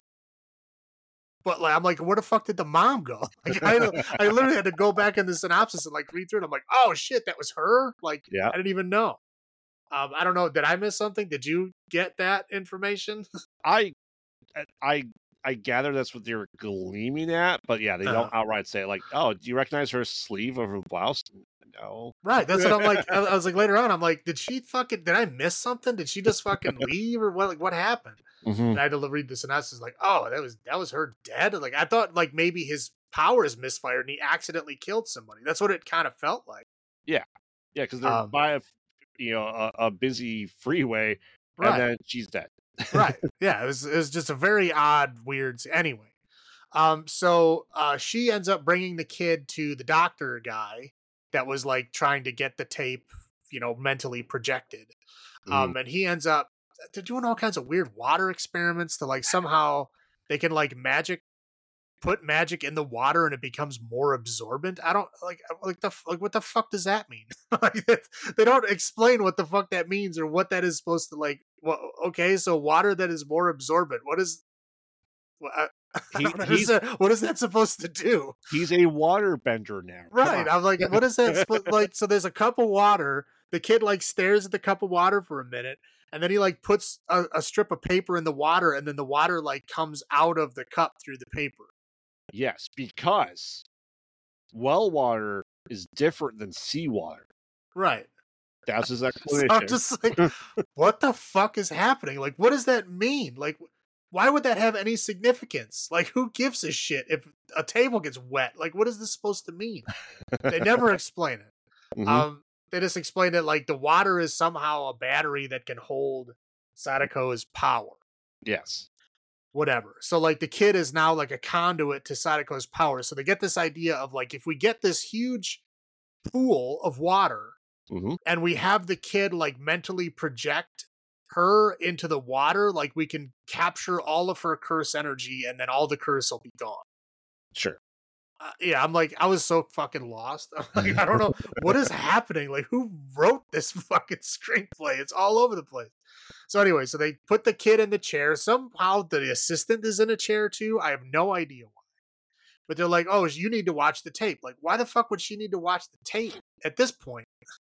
S2: But like, I'm like, where the fuck did the mom go? Like, I, I literally had to go back in the synopsis and like read through it. I'm like, oh shit, that was her. Like,
S1: yeah.
S2: I didn't even know. Um, I don't know. Did I miss something? Did you get that information?
S1: I, I, I gather that's what they're gleaming at. But yeah, they uh-huh. don't outright say it. Like, oh, do you recognize her sleeve of her blouse? No.
S2: Right. That's what I'm like. I, I was like later on, I'm like, did she fucking, did I miss something? Did she just fucking leave or what? Like, what happened?
S1: Mm-hmm.
S2: And I had to read the synopsis like, oh, that was, that was her dead. Like, I thought like maybe his powers misfired and he accidentally killed somebody. That's what it kind of felt like.
S1: Yeah. Yeah. Cause they're um, by a, you know, a, a busy freeway and
S2: right.
S1: then she's dead.
S2: Right. Yeah. It was, it was just a very odd, weird, anyway. Um, so uh, she ends up bringing the kid to the doctor guy that was like trying to get the tape, you know, mentally projected. Mm. Um, and he ends up, they're doing all kinds of weird water experiments to like somehow they can like magic, put magic in the water and it becomes more absorbent. I don't like, like the, like, what the fuck does that mean? Like, they don't explain what the fuck that means or what that is supposed to like, well, okay. So water that is more absorbent. What is, well, I, He, he's, what is that supposed to do?
S1: He's a water bender now.
S2: Right. I'm like, what is that? Like, so there's a cup of water. The kid like stares at the cup of water for a minute. And then he like puts a, a strip of paper in the water. And then the water like comes out of the cup through the paper.
S1: Yes, because well water is different than seawater.
S2: Right.
S1: That's his
S2: So
S1: explanation.
S2: I'm just like, what the fuck is happening? Like, what does that mean? Like, why would that have any significance? Like, who gives a shit if a table gets wet? Like, what is this supposed to mean? They never explain it.
S1: Mhm.
S2: Um, they just explain it like the water is somehow a battery that can hold Sadako's power.
S1: Yes.
S2: Whatever. So like the kid is now like a conduit to Sadako's power. So they get this idea of like, if we get this huge pool of water
S1: Mhm.
S2: and we have the kid like mentally project her into the water, like we can capture all of her curse energy and then all the curse will be gone.
S1: Sure.
S2: Uh, yeah, I'm like, I was so fucking lost. I'm like, I don't know what is happening. Like, who wrote this fucking screenplay? It's all over the place. So anyway, so they put the kid in the chair. Somehow the assistant is in a chair too. I have no idea why. But they're like, oh, you need to watch the tape. Like, why the fuck would she need to watch the tape at this point?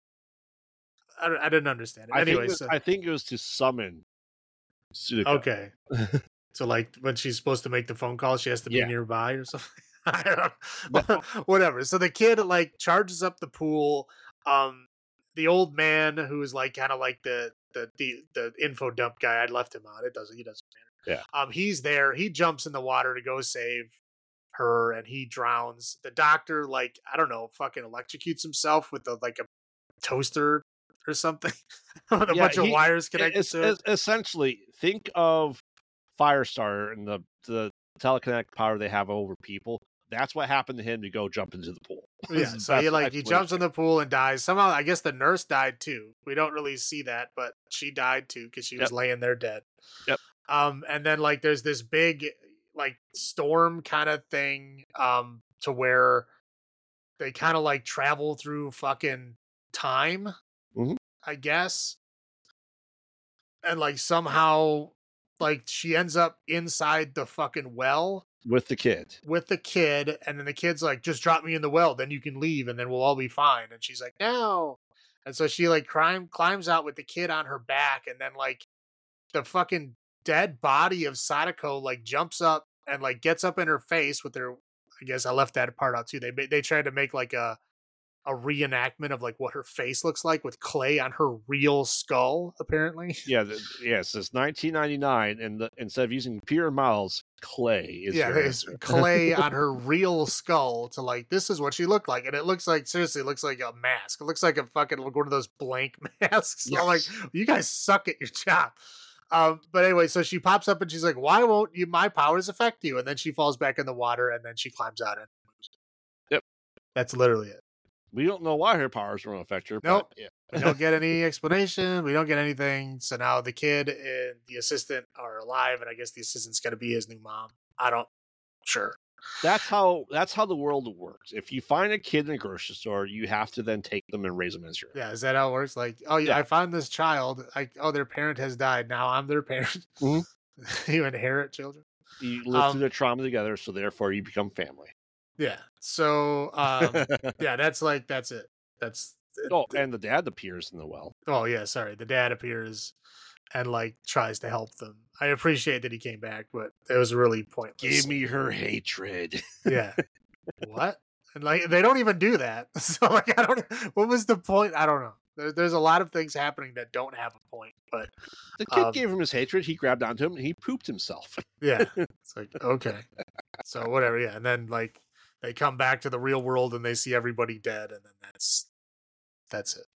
S2: I, I didn't understand it.
S1: I
S2: Anyway,
S1: think it was,
S2: so
S1: I think it was to summon Sudoko.
S2: okay. So like when she's supposed to make the phone call, she has to be
S1: Yeah.
S2: nearby or something. I don't know. Whatever. So the kid like charges up the pool. Um, the old man who is like kind of like the the the the info dump guy. I left him out. It doesn't. He doesn't matter.
S1: Yeah.
S2: Um, he's there. He jumps in the water to go save her, and he drowns. The doctor like I don't know, fucking electrocutes himself with the like a toaster or something with a
S1: Yeah,
S2: bunch of
S1: he-
S2: wires connected
S1: It's,
S2: to it.
S1: it's essentially think of Firestarter and the the telekinetic power they have over people. That's what happened to him to go jump into the pool.
S2: Yeah, so he
S1: That's
S2: like he
S1: explanation.
S2: jumps in the pool and dies. Somehow, I guess the nurse died too. We don't really see that, but she died too because she was
S1: Yep.
S2: laying there dead.
S1: Yep.
S2: Um, and then like there's this big like storm kind of thing, um, to where they kind of like travel through fucking time,
S1: Mhm.
S2: I guess. And like somehow, like she ends up inside the fucking well
S1: with the kid.
S2: with the kid, and then the kid's like, just drop me in the well, then you can leave and then we'll all be fine. And she's like, no. And so she like climb, climbs out with the kid on her back, and then like the fucking dead body of Sadako like jumps up and like gets up in her face with their I guess I left that part out too. They they tried to make like a a reenactment of like what her face looks like with clay on her real skull, apparently.
S1: Yeah, the, yes, it's nineteen ninety-nine, and the, instead of using pure models, clay is
S2: Yeah,
S1: your
S2: there's
S1: answer.
S2: clay on her real skull to like, this is what she looked like. And it looks like, seriously, it looks like a mask. It looks like a fucking, like one of those blank masks. So I'm like,
S1: Yes.
S2: you guys suck at your job. Um, but anyway, so she pops up and she's like, why won't you, my powers affect you? And then she falls back in the water and then she climbs out and moves.
S1: Yep.
S2: That's literally it.
S1: We don't know why her powers won't affect her.
S2: Nope.
S1: But yeah.
S2: We don't get any explanation. We don't get anything. So now the kid and the assistant are alive, and I guess the assistant's going to be his new mom. I don't. Sure.
S1: That's how that's how the world works. If you find a kid in a grocery store, you have to then take them and raise them as your own.
S2: Yeah, is that how it works? Like, oh yeah,
S1: Yeah.
S2: I found this child. Like, oh, their parent has died. Now I'm their parent.
S1: Mhm.
S2: You inherit children.
S1: You live
S2: Um,
S1: through their trauma together, so therefore you become family.
S2: Yeah. So, um, yeah, that's like that's it. That's
S1: Oh, and the dad appears in the well.
S2: oh yeah, sorry. The dad appears and like tries to help them. I appreciate that he came back, but it was really pointless.
S1: Give me her hatred.
S2: Yeah. What? And like they don't even do that. So like I don't. What was the point? I don't know. There, there's a lot of things happening that don't have a point. But
S1: The kid
S2: Um,
S1: gave him his hatred. He grabbed onto him and he pooped himself.
S2: yeah, it's like okay. So whatever. Yeah, and then like they come back to the real world and they see everybody dead, and then that's that's it.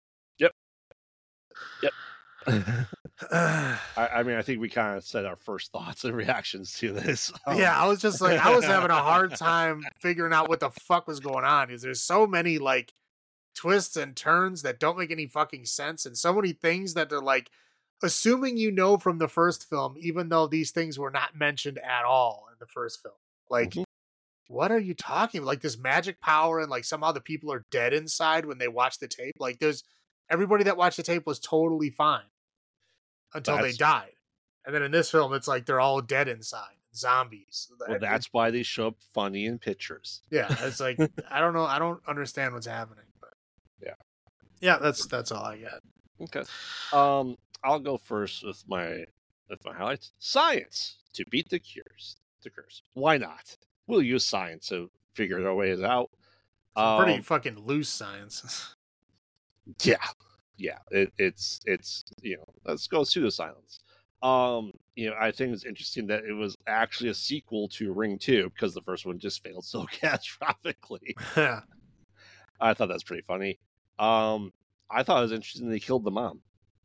S1: I, I mean, I think we kind of said our first thoughts and reactions to this. Um,
S2: Yeah, I was just like, I was having a hard time figuring out what the fuck was going on because there's so many like twists and turns that don't make any fucking sense, and so many things that they're like assuming you know from the first film, even though these things were not mentioned at all in the first film. Like,
S1: Mhm.
S2: what are you talking? Like this magic power, and like somehow the people are dead inside when they watch the tape. Like, there's everybody that watched the tape was totally fine until they
S1: That's-
S2: died. And then in this film, it's like they're all dead inside, zombies.
S1: Well, that's why they show up funny in pictures.
S2: yeah. It's like I don't know. I don't understand what's happening. But
S1: Yeah.
S2: yeah. That's that's all I got.
S1: Okay. Um, I'll go first with my with my highlights. Science to beat the cures. The curse. Why not? We'll use science to figure our ways out.
S2: Some pretty
S1: Um,
S2: fucking loose science.
S1: yeah. yeah, it, it's it's you know, let's go pseudo silence. Um, you know, I think it's interesting that it was actually a sequel to Ring Two because the first one just failed so catastrophically.
S2: Yeah.
S1: I thought that's pretty funny. Um, I thought it was interesting they killed the mom.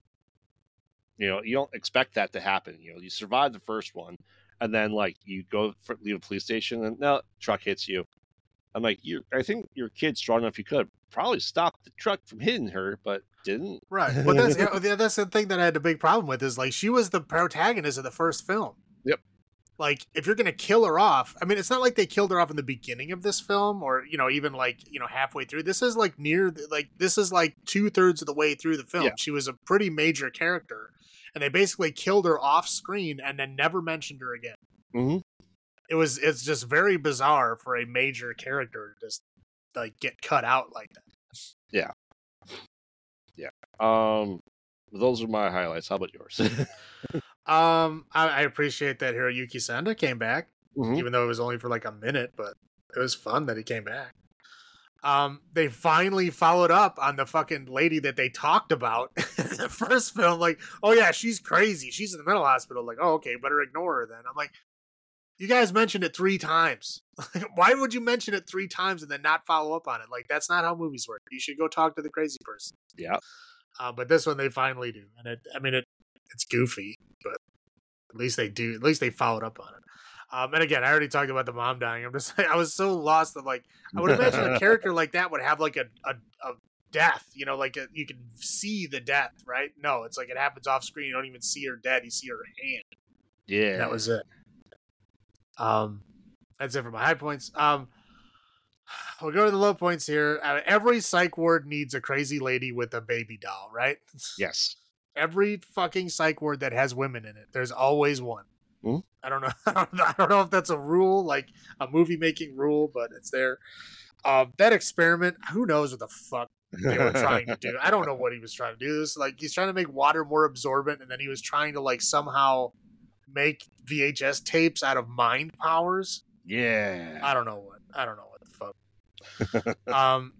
S1: You know, you don't expect that to happen. You know, you survive the first one, and then like you go for, leave a police station, and no truck hits you. I'm like, you. I think your kid's strong enough. You could probably stop the truck from hitting her, but didn't.
S2: Right. But that's yeah, that's the thing that I had a big problem with is like she was the protagonist of the first film.
S1: Yep.
S2: Like if you're gonna kill her off, I mean, it's not like they killed her off in the beginning of this film, or you know, even like you know halfway through. This is like near, like this is like two thirds of the way through the film.
S1: Yeah.
S2: She was a pretty major character, and they basically killed her off screen and then never mentioned her again.
S1: Mm-hmm.
S2: It was it's just very bizarre for a major character to just like get cut out like that.
S1: Yeah. Yeah. Um, those are my highlights. How about yours?
S2: um, I, I appreciate that Hiroyuki Senda came back,
S1: mm-hmm.
S2: even though it was only for like a minute, but it was fun that he came back. Um, they finally followed up on the fucking lady that they talked about in the first film. Like, oh yeah, she's crazy. She's in the mental hospital. Like, oh okay, better ignore her then. I'm like, you guys mentioned it three times. Why would you mention it three times and then not follow up on it? Like, that's not how movies work. You should go talk to the crazy person.
S1: Yeah.
S2: Uh, but this one they finally do, and it. I mean, it. It's goofy, but at least they do. At least they followed up on it. Um, and again, I already talked about the mom dying. I'm just. I was so lost that like I would imagine a character like that would have like a a, a death. You know, like a, you can see the death, right? No, it's like it happens off screen. You don't even see her dead. You see her hand.
S1: Yeah.
S2: And that was it. Um, that's it for my high points. Um, we'll go to the low points here. Uh, every psych ward needs a crazy lady with a baby doll, right?
S1: Yes.
S2: Every fucking psych ward that has women in it, there's always one.
S1: Hmm?
S2: I don't know. I don't know if that's a rule, like a movie making rule, but it's there. Um, that experiment, who knows what the fuck they were trying to do? I don't know what he was trying to do. This like he's trying to make water more absorbent, and then he was trying to like somehow make V H S tapes out of mind powers.
S1: Yeah.
S2: I don't know what. I don't know what the fuck. um,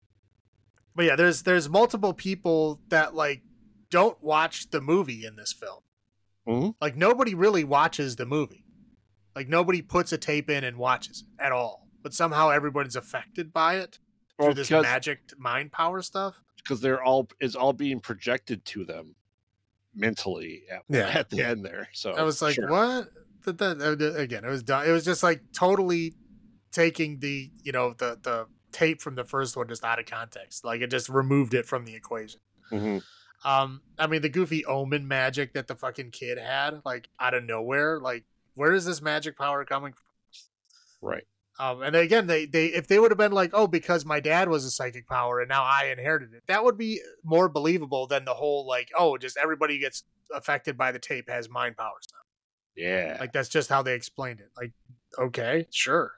S2: but yeah, there's there's multiple people that like don't watch the movie in this film.
S1: Mm-hmm.
S2: Like nobody really watches the movie. Like nobody puts a tape in and watches it at all. But somehow everybody's affected by it
S1: well,
S2: through this magic mind power stuff.
S1: Because they're all is all being projected to them mentally at,
S2: yeah.
S1: at the end there. So
S2: I was like,
S1: sure.
S2: what? Again, it was done. It was just like totally taking the, you know, the, the tape from the first one just out of context. Like it just removed it from the equation.
S1: Mm-hmm.
S2: Um, I mean, the goofy omen magic that the fucking kid had, like out of nowhere, like where is this magic power coming from?
S1: Right.
S2: Um, and again, they, they, if they would have been like, oh, because my dad was a psychic power and now I inherited it, that would be more believable than the whole, like, oh, just everybody gets affected by the tape has mind powers now.
S1: Yeah.
S2: Like, that's just how they explained it. Like, okay, sure.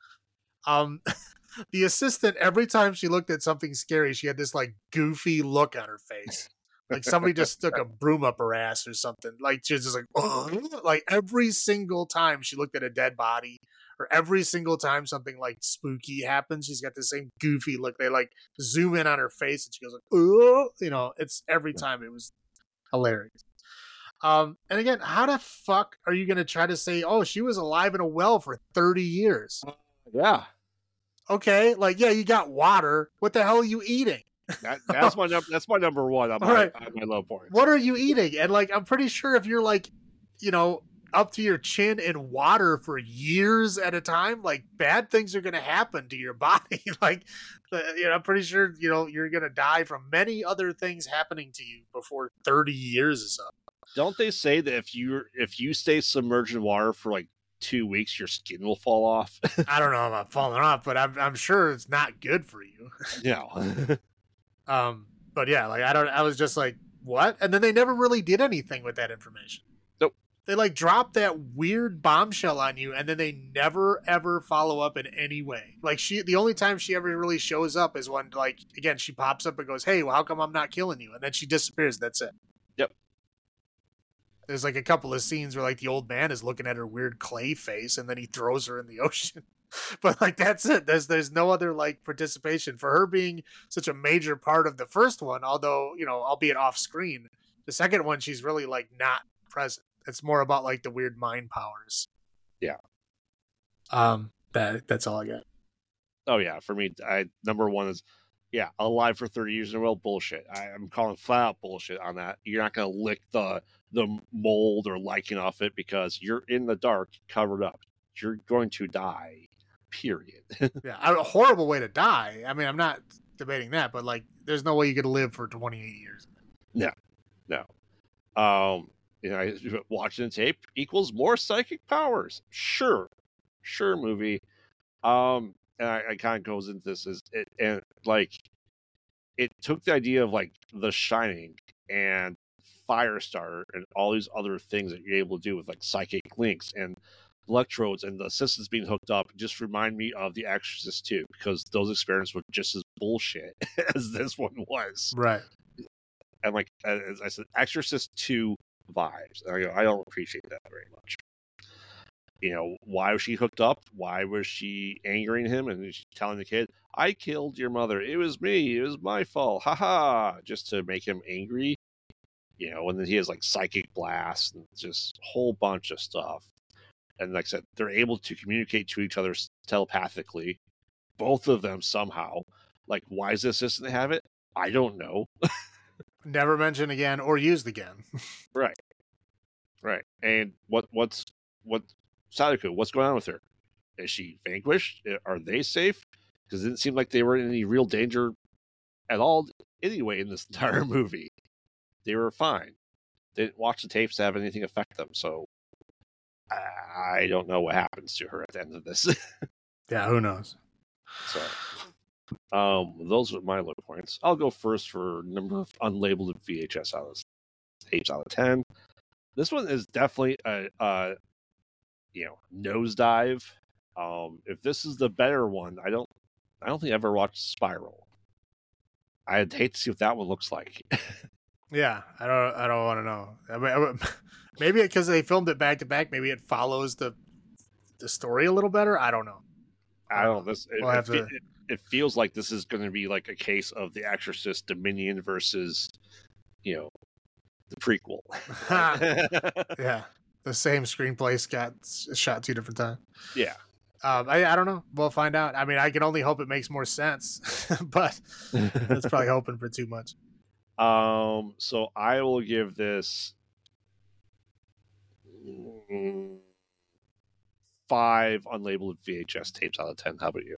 S2: Um, the assistant, every time she looked at something scary, she had this like goofy look on her face. Like somebody just stuck a broom up her ass or something. Like she was just like, oh, like every single time she looked at a dead body, or every single time something like spooky happens, she's got the same goofy look. They like zoom in on her face and she goes like, oh, you know, it's every time. It was hilarious. Um, and again, how the fuck are you going to try to say, oh, she was alive in a well for thirty years?
S1: Yeah.
S2: Okay. Like, yeah, you got water. What the hell are you eating?
S1: That, that's my number. That's my number one on my,
S2: right.
S1: on my low point.
S2: What are you eating? And like, I'm pretty sure if you're like, you know, up to your chin in water for years at a time, like bad things are going to happen to your body. Like, you know, I'm pretty sure, you know, you're going to die from many other things happening to you before thirty years or so.
S1: Don't they say that if you if you stay submerged in water for like two weeks, your skin will fall off?
S2: I don't know about falling off, but I'm I'm sure it's not good for you.
S1: Yeah.
S2: um, but yeah, like I don't. I was just like, what? And then they never really did anything with that information.
S1: Nope.
S2: They like dropped that weird bombshell on you, and then they never ever follow up in any way. Like she, the only time she ever really shows up is when, like, again, she pops up and goes, "Hey, well, how come I'm not killing you?" And then she disappears. That's it.
S1: Yep.
S2: There's like a couple of scenes where like the old man is looking at her weird clay face, and then he throws her in the ocean. but like that's it. There's there's no other like participation for her being such a major part of the first one. Although you know, albeit off screen, the second one she's really like not present. It's more about like the weird mind powers.
S1: Yeah.
S2: Um. That that's all I got.
S1: Oh yeah, for me, I number one is yeah, alive for thirty years in a row. Bullshit. I, I'm calling flat out bullshit on that. You're not gonna lick the the mold or lichen off it because you're in the dark, covered up. You're going to die. Period.
S2: Yeah, a horrible way to die. I mean, I'm not debating that, but like, there's no way you could live for twenty-eight years.
S1: No, no. Um, you know, I, watching the tape equals more psychic powers. Sure, sure, movie. Um, and I, I kind of goes into this as it and like it took the idea of like The Shining and Firestarter and all these other things that you're able to do with like psychic links and electrodes and the assistants being hooked up just remind me of The Exorcist two, because those experiments were just as bullshit as this one was.
S2: Right.
S1: And like as I said, Exorcist two vibes. I go, I don't appreciate that very much. You know, why was she hooked up? Why was she angering him and she's telling the kid, I killed your mother. It was me. It was my fault. Ha ha. Just to make him angry. You know, and then he has like psychic blasts and just a whole bunch of stuff. And like I said, they're able to communicate to each other telepathically. Both of them somehow. Like, why does the assistant have it? I don't know.
S2: Never mentioned again or used again.
S1: Right. Right. And what what's what Sadako, what's going on with her? Is she vanquished? Are they safe? Because it didn't seem like they were in any real danger at all anyway in this entire movie. They were fine. They didn't watch the tapes to have anything affect them, so I don't know what happens to her at the end of this.
S2: Yeah, who knows?
S1: So, um, those are my low points. I'll go first for number of unlabeled V H S out of tapes out of ten. This one is definitely a, a you know nosedive. Um, if this is the better one, I don't, I don't think I ever watched Spiral. I'd hate to see what that one looks like.
S2: Yeah, I don't. I don't want to know. I mean, I would- maybe because they filmed it back to back, maybe it follows the the story a little better. I don't know.
S1: I don't know. This it,
S2: We'll have
S1: it,
S2: to-
S1: it, it feels like this is going to be like a case of The Exorcist Dominion versus, you know, the prequel.
S2: Yeah, the same screenplay got shot two different times.
S1: Yeah.
S2: Um, I I don't know. We'll find out. I mean, I can only hope it makes more sense, but that's probably hoping for too much.
S1: Um. So I will give this mm, five unlabeled V H S tapes out of ten. How about you?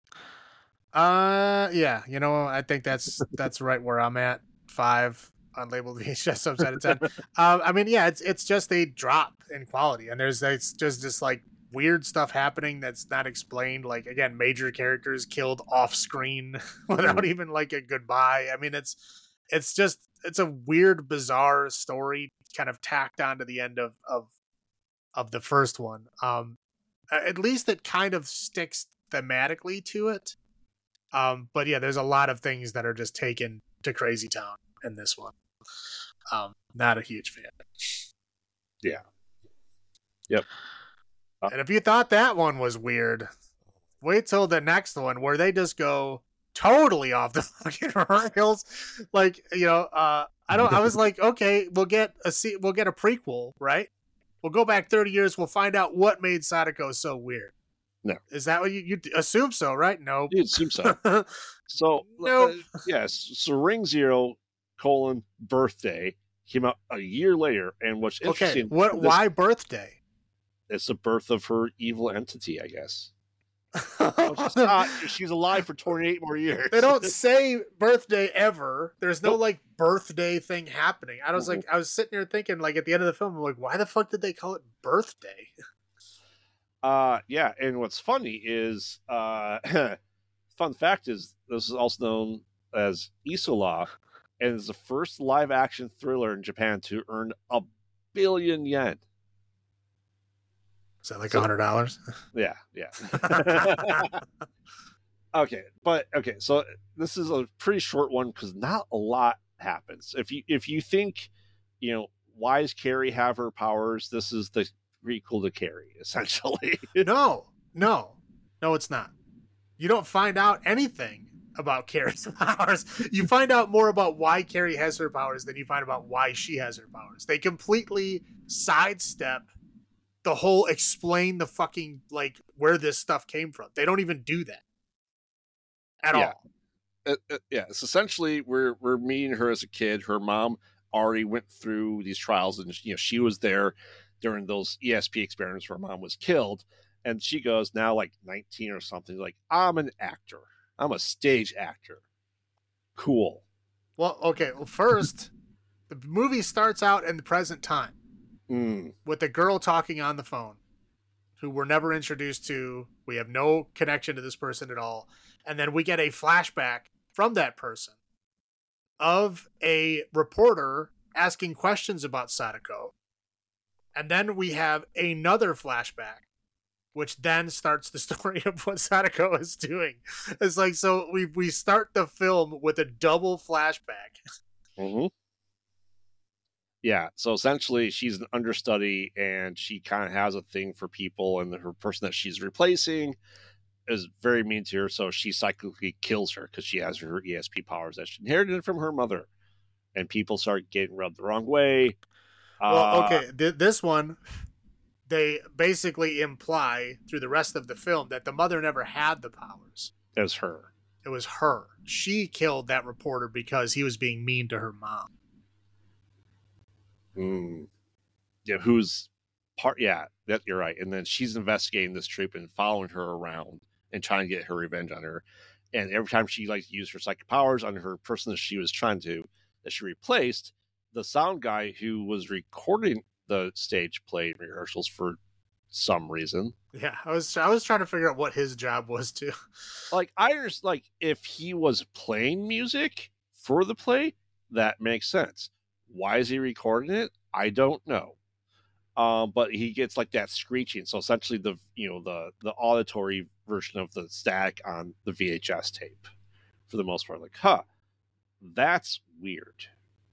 S2: Uh, yeah. You know, I think that's that's right where I'm at. Five unlabeled V H S subs out of ten. Um, I mean, yeah, it's it's just a drop in quality, and there's it's just this like weird stuff happening that's not explained. Like again, major characters killed off screen without even like a goodbye. I mean, it's it's just it's a weird, bizarre story kind of tacked onto the end of of of the first one. Um, at least it kind of sticks thematically to it. Um, but yeah, there's a lot of things that are just taken to crazy town in this one. Um, not a huge fan.
S1: Yeah. Yep. Uh,
S2: And if you thought that one was weird, wait till the next one where they just go totally off the fucking rails. Like, you know, uh, I don't, I was like, okay, we'll get a, we'll get a prequel, right? We'll go back thirty years. We'll find out what made Sadako so weird.
S1: No.
S2: Is that what you, you assume so, right? No.
S1: It seems so. So,
S2: Nope.
S1: uh, yes. So Ring Zero, colon, birthday, came out a year later. And what's
S2: Okay.
S1: interesting...
S2: What,
S1: this-
S2: why birthday?
S1: It's the birth of her evil entity, I guess. Well, she's, not, she's alive for twenty-eight more years.
S2: They don't say birthday ever. There's no like birthday thing happening. I was like, I was sitting there thinking, like at the end of the film, I'm like, why the fuck did they call it birthday?
S1: Uh, yeah, and what's funny is, uh, fun fact is, this is also known as Isola, and is the first live-action thriller in Japan to earn a billion yen.
S2: Is that like a
S1: So-
S2: hundred dollars?
S1: Yeah, yeah. Okay, but okay, so this is a pretty short one because not a lot happens. If you if you think, you know, why does Carrie have her powers? This is the prequel to Carrie, essentially.
S2: No, no, no. No, it's not. You don't find out anything about Carrie's powers. You find out more about why Carrie has her powers than you find about why she has her powers. They completely sidestep the whole explain the fucking, like, where this stuff came from. They don't even do that at
S1: Yeah.
S2: all.
S1: Uh, uh, yeah, it's essentially we're we're meeting her as a kid. Her mom already went through these trials, and you know she was there during those E S P experiments where her mom was killed. And she goes, now like nineteen or something, like, I'm an actor. I'm a stage actor. Cool.
S2: Well, okay. Well, first, the movie starts out in the present time
S1: Mm.
S2: with the girl talking on the phone, who we're never introduced to. We have no connection to this person at all. And then we get a flashback from that person of a reporter asking questions about Sadako. And then we have another flashback, which then starts the story of what Sadako is doing. It's like, so we we start the film with a double flashback.
S1: Mm-hmm. Yeah, so essentially she's an understudy, and she kind of has a thing for people, and her person that she's replacing is very mean to her, so she psychically kills her because she has her E S P powers that she inherited from her mother. And people start getting rubbed the wrong way.
S2: Well,
S1: Uh,
S2: okay, th- this one, they basically imply through the rest of the film that the mother never had the powers.
S1: It was her.
S2: It was her. She killed that reporter because he was being mean to her mom.
S1: Mm. Yeah, who's part? Yeah, that you're right. And then she's investigating this troop and following her around and trying to get her revenge on her. And every time she like used her psychic powers on her person that she was trying to that she replaced, the sound guy who was recording the stage play rehearsals for some reason.
S2: Yeah, I was I was trying to figure out what his job was too.
S1: Like I understand, like if he was playing music for the play, that makes sense. Why is he recording it? I don't know. Um, but he gets like that screeching. So essentially, the you know the the auditory version of the static on the V H S tape, for the most part. Like, huh, that's weird.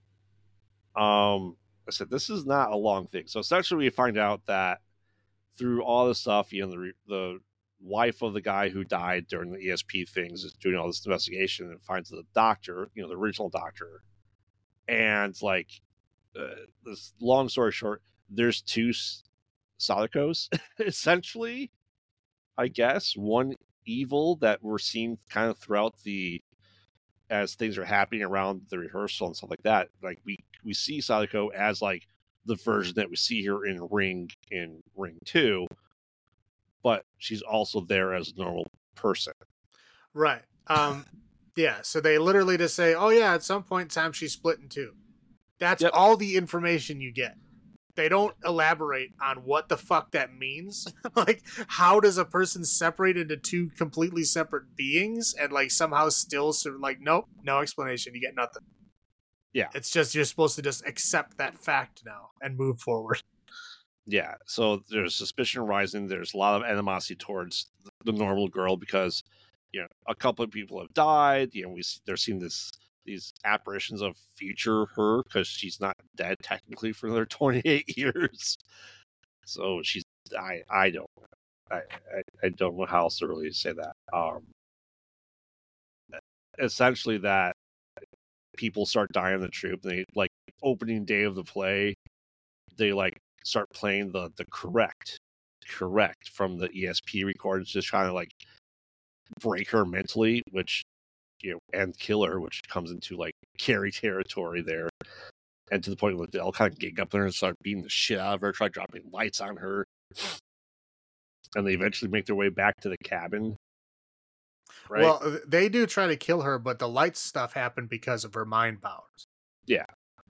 S1: Um, I said this is not a long thing. So essentially, we find out that through all this stuff, you know, the the wife of the guy who died during the E S P things is doing all this investigation and finds the doctor, you know, the original doctor, and like uh, this. Long story short, there's two Sadakos, essentially, I guess. One evil that we're seeing kind of throughout the as things are happening around the rehearsal and stuff like that. Like we we see Sadako as like the version that we see here in Ring in Ring Two, but she's also there as a normal person.
S2: Right. Um. Yeah. So they literally just say, "Oh yeah, at some point in time she split in two." That's
S1: Yep.
S2: all the information you get. They don't elaborate on what the fuck that means. Like, how does a person separate into two completely separate beings and like somehow still sort of like, nope, no explanation. You get nothing.
S1: Yeah.
S2: It's just you're supposed to just accept that fact now and move forward.
S1: Yeah. So there's suspicion rising. There's a lot of animosity towards the normal girl because you know a couple of people have died. You know, we they're seeing this. These apparitions of future her because she's not dead technically for another twenty-eight years. So she's I I don't I, I, I don't know how else to really say that. Um, essentially, that people start dying in the troop. They like opening day of the play. They like start playing the the correct correct from the E S P recordings, just trying to like break her mentally, which. You know, and kill her, which comes into like Carrie territory there, and to the point where they all kind of gang up there and start beating the shit out of her, try dropping lights on her, and they eventually make their way back to the cabin. Right?
S2: Well, they do try to kill her, but the light stuff happened because of her mind powers.
S1: Yeah,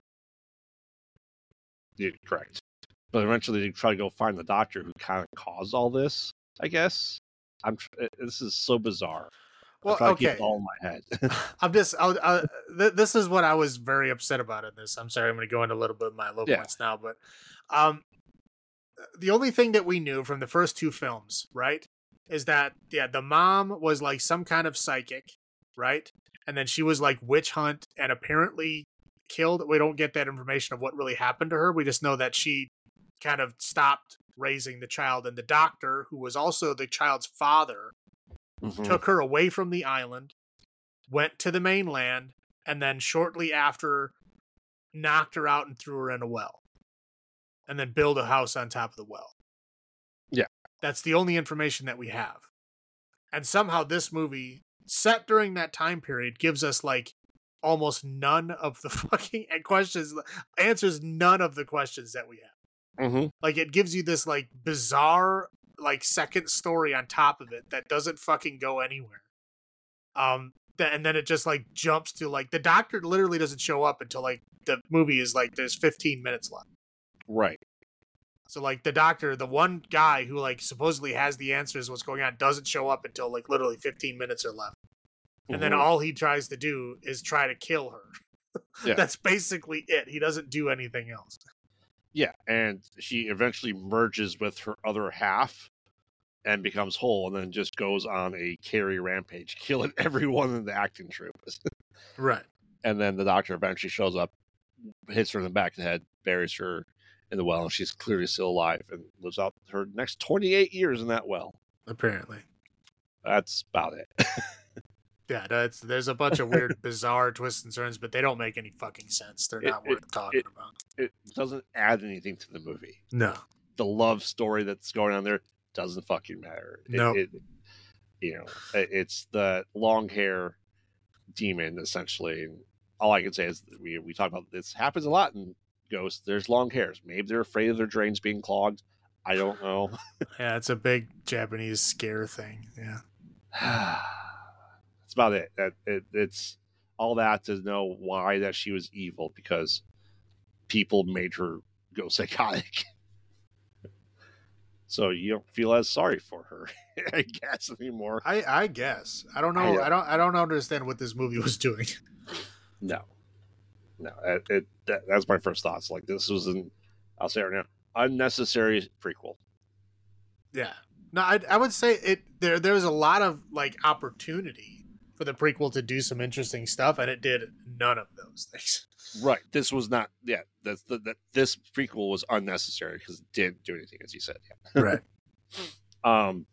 S1: yeah, correct. But eventually, they try to go find the doctor who kind of caused all this. I guess I'm. This is so bizarre.
S2: Well,
S1: I
S2: okay.
S1: Keep it all in my head.
S2: I'm just. I'll, I'll, th- this is what I was very upset about in this. I'm sorry. I'm going to go into a little bit of my low
S1: Yeah.
S2: points now, but um, the only thing that we knew from the first two films, right, is that yeah, the mom was like some kind of psychic, right, and then she was like witch hunt and apparently killed. We don't get that information of what really happened to her. We just know that she kind of stopped raising the child, and the doctor, who was also the child's father,
S1: Mhm.
S2: took her away from the island, went to the mainland, and then shortly after knocked her out and threw her in a well. And then build a house on top of the well.
S1: Yeah.
S2: That's the only information that we have. And somehow this movie, set during that time period, gives us like almost none of the fucking questions, answers none of the questions that we have.
S1: Mm-hmm.
S2: Like it gives you this like bizarre like second story on top of it that doesn't fucking go anywhere. Um, th- and then it just like jumps to like the doctor literally doesn't show up until like the movie is like there's fifteen minutes left.
S1: Right.
S2: So like the doctor, the one guy who like supposedly has the answers what's going on doesn't show up until like literally fifteen minutes are left. And
S1: Mhm.
S2: then all he tries to do is try to kill her.
S1: Yeah.
S2: That's basically it. He doesn't do anything else.
S1: Yeah, and she eventually merges with her other half and becomes whole, and then just goes on a Carrie rampage, killing everyone in the acting troupe.
S2: Right.
S1: And then the doctor eventually shows up, hits her in the back of the head, buries her in the well, and she's clearly still alive and lives out her next twenty-eight years in that well.
S2: Apparently.
S1: That's about it.
S2: Yeah, that's there's a bunch of weird, bizarre twists and turns, but they don't make any fucking sense. They're
S1: It-
S2: not
S1: it-
S2: worth talking
S1: it-
S2: about.
S1: It doesn't add anything to the movie.
S2: No.
S1: The love story that's going on there doesn't fucking matter. It,
S2: Nope.
S1: it, you know, it, it's the long hair demon essentially. And all I can say is that we we talk about this happens a lot in Ghosts. There's long hairs. Maybe they're afraid of their drains being clogged. I don't know.
S2: Yeah, it's a big Japanese scare thing. Yeah.
S1: That's about it. That it, it's all that to know why that she was evil because people made her go psychotic. So you don't feel as sorry for her, I guess, anymore.
S2: I, I guess. I don't know.
S1: I, uh,
S2: I don't I don't understand what this movie was doing.
S1: No, no. It, it that, that's my first thoughts. Like this was an, I'll say it right now, unnecessary prequel.
S2: Yeah. No, I I would say it there there's a lot of like opportunity for the prequel to do some interesting stuff, and it did none of those things.
S1: Right. This was not. Yeah. That's the that this prequel was unnecessary because it didn't do anything, as you said. Yeah.
S2: Right.
S1: Um.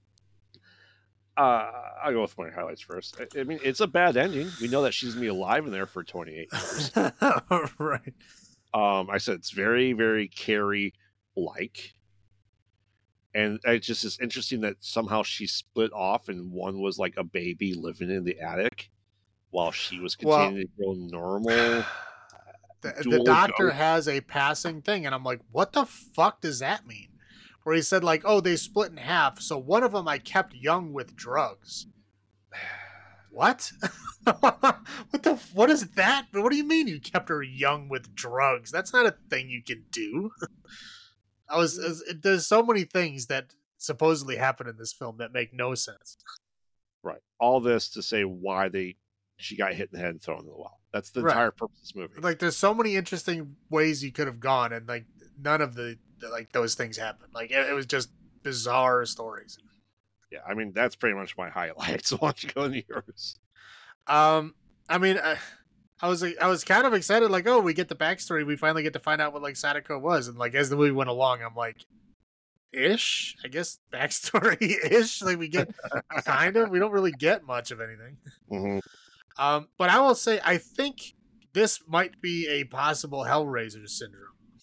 S1: Uh, I'll go with my highlights first. I, I mean, it's a bad ending. We know that she's gonna be alive in there for twenty-eight years.
S2: Right.
S1: Um, I said it's very, very Carrie like, and it just is interesting that somehow she split off, and one was like a baby living in the attic, while she was
S2: Well-
S1: continuing to grow normal.
S2: The, the
S1: Dual
S2: doctor
S1: ghost.
S2: has a passing thing, and I'm like, what the fuck does that mean? Where he said like, oh, they split in half, so one of them I kept young with drugs. What? What the? What is that? What do you mean you kept her young with drugs? That's not a thing you can do. I was. it- There's so many things that supposedly happen in this film that make no sense.
S1: Right. All this to say why they she got hit in the head and thrown in the well. That's the
S2: Right.
S1: entire purpose of this movie.
S2: Like, there's so many interesting ways you could have gone, and like none of the like those things happened. Like it, it was just bizarre stories.
S1: Yeah, I mean that's pretty much my highlights. Why don't you go into yours?
S2: Um, I mean, I, I was I was kind of excited. Like, oh, we get the backstory. We finally get to find out what like Sadako was, and like as the movie went along, I'm like, ish. I guess backstory ish. Like we get kind of. We don't really get much of anything.
S1: Mhm.
S2: Um, but I will say, I think this might be a possible Hellraiser syndrome.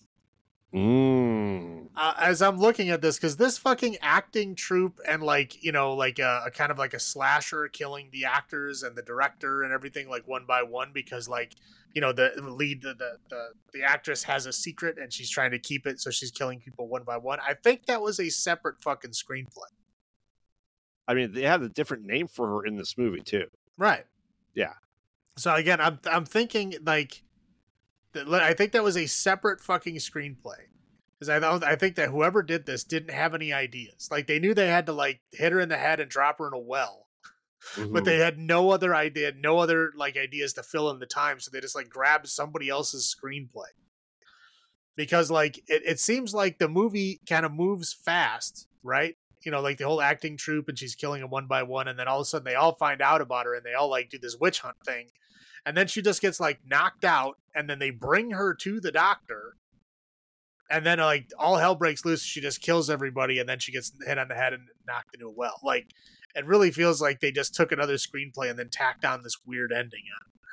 S1: Mm.
S2: Uh, as I'm looking at this, because this fucking acting troupe and like you know like a, a kind of like a slasher killing the actors and the director and everything like one by one because like you know the lead the the the, the actress has a secret and she's trying to keep it so she's killing people one by one. I think that was a separate fucking screenplay.
S1: I mean, they had a different name for her in this movie too.
S2: Right.
S1: Yeah.
S2: So again, I'm I'm thinking like, that, I think that was a separate fucking screenplay, because I don't I think that whoever did this didn't have any ideas. Like they knew they had to like hit her in the head and drop her in a well, but they had no other idea, no other like ideas to fill in the time. So they just like grabbed somebody else's screenplay, because like it, it seems like the movie kind of moves fast, right? You know, like the whole acting troupe and she's killing them one by one. And then all of a sudden they all find out about her and they all like do this witch hunt thing. And then she just gets like knocked out. And then they bring her to the doctor. and then like all hell breaks loose. She just kills everybody, and then she gets hit on the head and knocked into a well. Like it really feels like they just took another screenplay and then tacked on this weird ending on it.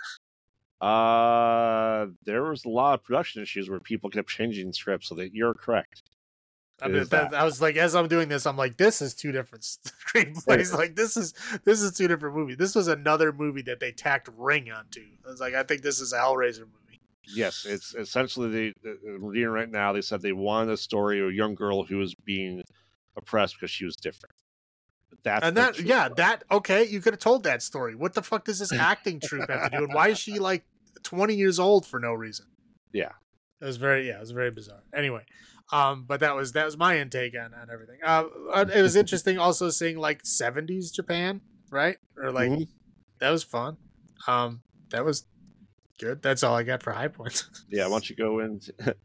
S1: Uh, there was a lot of production issues where people kept changing scripts, so that you're correct.
S2: I mean, that, I was like, as I'm doing this, I'm like, this is two different screenplays. Like, this is this is two different movies. This was another movie that they tacked Ring onto. I was like, I think this is a Hellraiser movie.
S1: Yes, it's essentially the reading right now. They said they wanted a story of a young girl who was being oppressed because she was different. That's
S2: and that, yeah, that okay. You could have told that story. What the fuck does this acting troupe have to do? And why is she like twenty years old for no reason?
S1: Yeah,
S2: it was very, yeah, it was very bizarre. Anyway. Um, but that was that was my intake on, on everything. Uh, it was interesting also seeing like seventies Japan, right? Or like mm-hmm. that was fun. Um, that was good. That's all I got for high points.
S1: Yeah, why don't you go in?
S2: I'm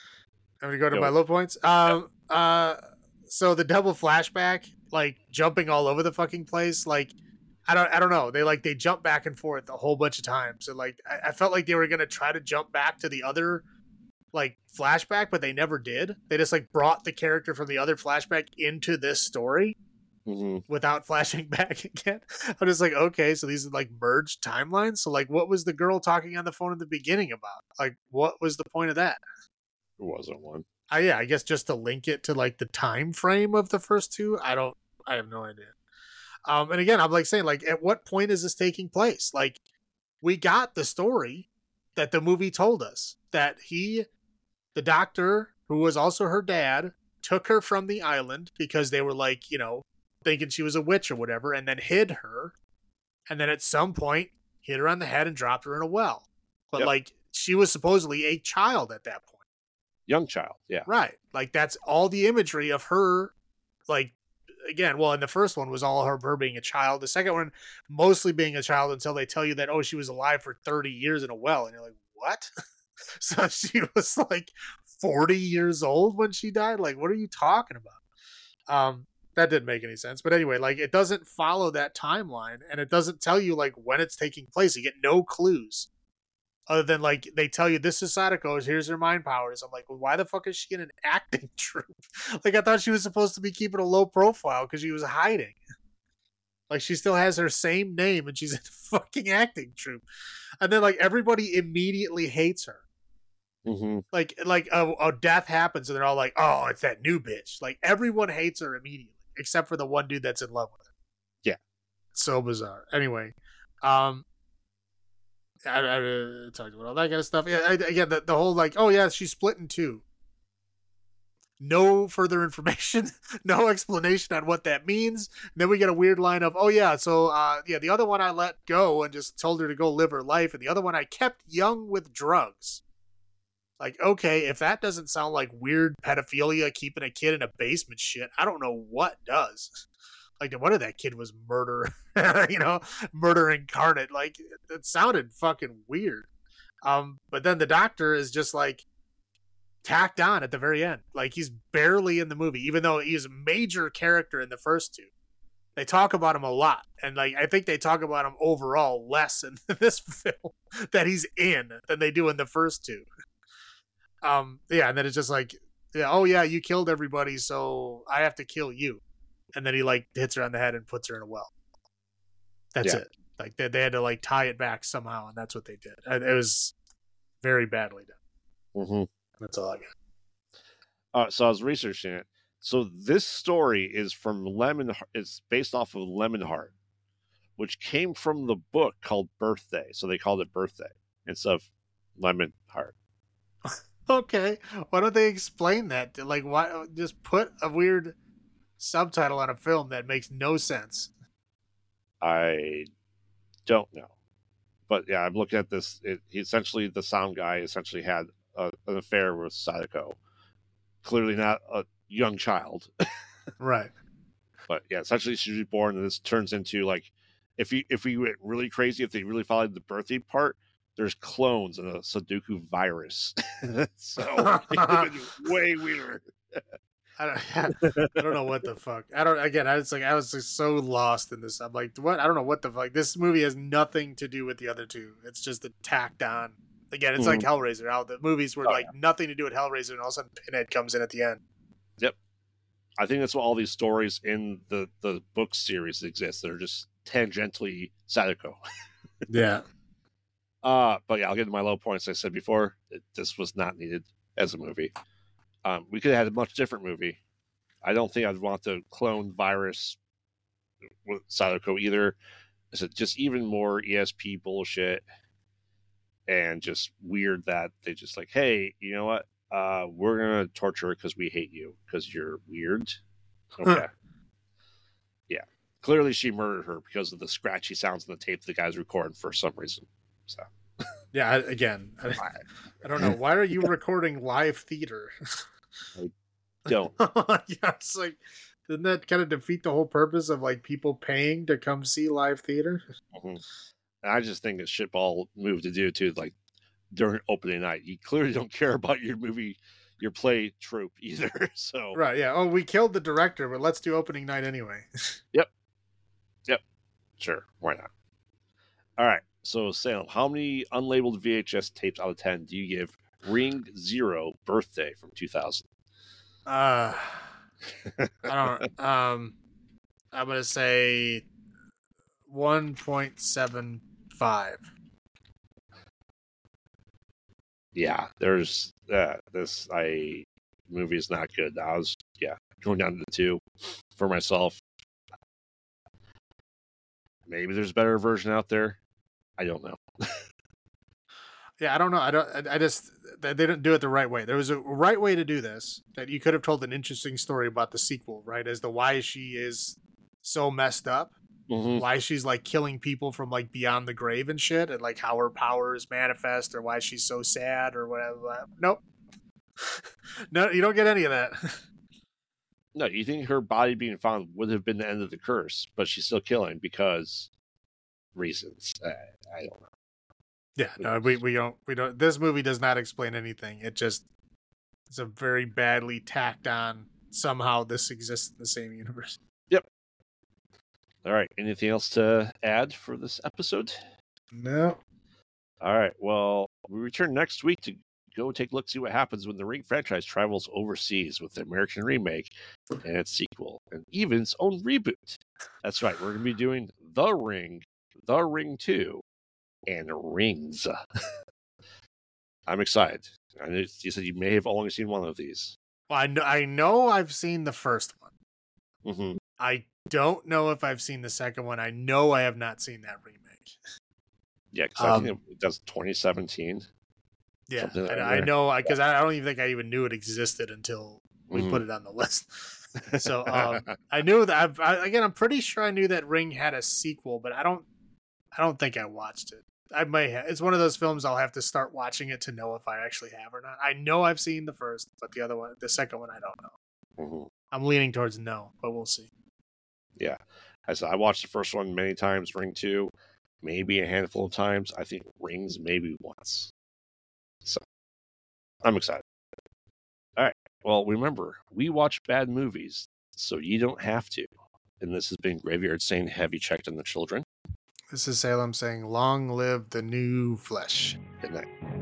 S2: gonna go to go. my low points. Um, uh, so the double flashback, like jumping all over the fucking place, like I don't I don't know. They like they jump back and forth a whole bunch of times, and like I, I felt like they were gonna try to jump back to the other. Like flashback, but they never did. They just like brought the character from the other flashback into this story
S1: mm-hmm.
S2: without flashing back again. I'm just like, okay, so these are like merged timelines. So like, what was the girl talking on the phone at the beginning about? Like, what was the point of that?
S1: There wasn't one.
S2: Uh, yeah, I guess just to link it to like the time frame of the first two. I don't. I have no idea. Um, and again, I'm like saying, like, at what point is this taking place? Like, we got the story that the movie told us that he. The doctor, who was also her dad, took her from the island because they were like, you know, thinking she was a witch or whatever, and then hid her. And then at some point, hit her on the head and dropped her in a well. But yep. like, she was supposedly a child at that point.
S1: Young child, yeah.
S2: Right. Like, that's all the imagery of her, like, again, well, in the first one was all her, her being a child. The second one, mostly being a child until they tell you that, oh, she was alive for thirty years in a well. And you're like, what? So she was like forty years old when she died. Like, what are you talking about? Um, that didn't make any sense. But anyway, like it doesn't follow that timeline, and it doesn't tell you like when it's taking place. You get no clues other than like they tell you this is Sadako. Here's her mind powers. I'm like, well, why the fuck is she in an acting troupe? Like I thought she was supposed to be keeping a low profile because she was hiding. Like she still has her same name and she's in a fucking acting troupe. And then like everybody immediately hates her.
S1: Mm-hmm.
S2: Like, like a, a death happens and they're all like, "Oh, it's that new bitch." Like everyone hates her immediately, except for the one dude that's in love with her.
S1: Yeah,
S2: so bizarre. Anyway, um, I, I, I talked about all that kind of stuff. Yeah, I, again, the, the whole like, oh yeah, she's split in two. No further information, no explanation on what that means. And then we get a weird line of, oh yeah, so uh, yeah, the other one I let go and just told her to go live her life, and the other one I kept young with drugs. Like, okay, if that doesn't sound like weird pedophilia, keeping a kid in a basement shit, I don't know what does. Like, no wonder that kid was murder, you know, murder incarnate. Like, it sounded fucking weird. Um, but then the doctor is just like tacked on at the very end. Like, he's barely in the movie, even though he's a major character in the first two. They talk about him a lot. And, like, I think they talk about him overall less in this film that he's in than they do in the first two. Um, yeah, and then it's just like, yeah, oh yeah, you killed everybody, so I have to kill you. And then he like hits her on the head and puts her in a well. That's yeah. it. Like they, they had to like tie it back somehow, and that's what they did. And it was very badly done.
S1: Mm-hmm.
S2: That's all I got.
S1: Uh, so I was researching it. So this story is from Lemon. It's based off of Lemonheart, which came from the book called Birthday. So they called it Birthday instead of Lemonheart.
S2: Okay, why don't they explain that? Like, why just put a weird subtitle on a film that makes no sense?
S1: I don't know, but yeah, I'm looking at this. It, he essentially, the sound guy, essentially had a, an affair with Sadako. Clearly, not a young child,
S2: right?
S1: But yeah, essentially, she's reborn, and this turns into like, if you if we went really crazy, if they really followed the birthday part. There's clones and a Sudoku virus. So it's way weirder.
S2: I don't, I don't know what the fuck. I don't, again, I was like, I was just so lost in this. I'm like, what? I don't know what the fuck. This movie has nothing to do with the other two. It's just a tacked on Again, it's
S1: Mhm.
S2: like Hellraiser. How the movies were
S1: Oh,
S2: like nothing to do with Hellraiser, and all of a sudden Pinhead comes in at the end.
S1: Yep. I think that's what all these stories in the, the book series exist. They're just tangentially Sadako.
S2: Yeah.
S1: Uh, but yeah, I'll get to my low points. Like I said before, it, this was not needed as a movie. Um, we could have had a much different movie. I don't think I'd want the clone virus with Sadako either. Is it just even more E S P bullshit and just weird that they just like, hey, you know what? Uh, we're gonna torture her because we hate you because you're weird. Okay.
S2: Huh.
S1: Yeah. Clearly, she murdered her because of the scratchy sounds on the tape the guy's recording for some reason. So
S2: Yeah. I, again, I, I don't know. Why are you recording live theater?
S1: don't.
S2: Yeah, it's like, didn't that kind of defeat the whole purpose of like people paying to come see live theater?
S1: Mhm. And I just think it's shitball move to do too. Like during opening night, you clearly don't care about your movie, your play trope either. So
S2: Right. Yeah. Oh, we killed the director, but let's do opening night anyway.
S1: yep, yep, sure, why not? All right. So Salem, how many unlabeled V H S tapes out of ten do you give Ring Zero Birthday from two thousand?
S2: Uh, I don't. Um, I'm gonna say one point seven five.
S1: Yeah, there's uh, this. I movie is not good. I was yeah going down to the two for myself. Maybe there's a better version out there. I don't know.
S2: Yeah, I don't know. I don't. I, I just they didn't do it the right way. There was a right way to do this. That you could have told an interesting story about the sequel, right? As to why she is so messed up,
S1: Mm-hmm.
S2: why she's like killing people from like beyond the grave and shit, and like how her powers manifest, or why she's so sad, or whatever. Nope. No, you don't get any of that.
S1: No, you think her body being found would have been the end of the curse, but she's still killing because reasons. Uh, I don't know.
S2: Yeah, no, we we don't we don't. This movie does not explain anything. It just it's a very badly tacked on. Somehow this exists in the same universe.
S1: All right. Anything else to add for this episode?
S2: No.
S1: All right. Well, we return next week to go take a look, see what happens when the Ring franchise travels overseas with the American remake and its sequel, and even its own reboot. That's right. We're going to be doing The Ring, The Ring two, and Rings. I'm excited. I know you said you may have only seen one of these.
S2: Well, I know I know I've seen the first one.
S1: Mm-hmm.
S2: I don't know if I've seen the second one. I know I have not seen that remake.
S1: Yeah, because I
S2: Um,
S1: think it does twenty seventeen.
S2: Yeah,
S1: Something like
S2: I,
S1: that.
S2: I know because I, I don't even think I even knew it existed until we
S1: Mhm.
S2: put it on the list. So um, I knew that. I've, I, again, I'm pretty sure I knew that Ring had a sequel, but I don't. I don't think I watched it. I may have. It's one of those films I'll have to start watching it to know if I actually have or not. I know I've seen the first, but the other one, the second one, I don't know.
S1: Mhm.
S2: I'm leaning towards no, but we'll see.
S1: Yeah. I said I watched the first one many times, Ring two, maybe a handful of times. I think Rings maybe once. So I'm excited. All right. Well, remember, we watch bad movies, so you don't have to. And this has been Graveyard saying, have you checked on the children?
S2: This is Salem saying, "Long live the new flesh."
S1: Good night.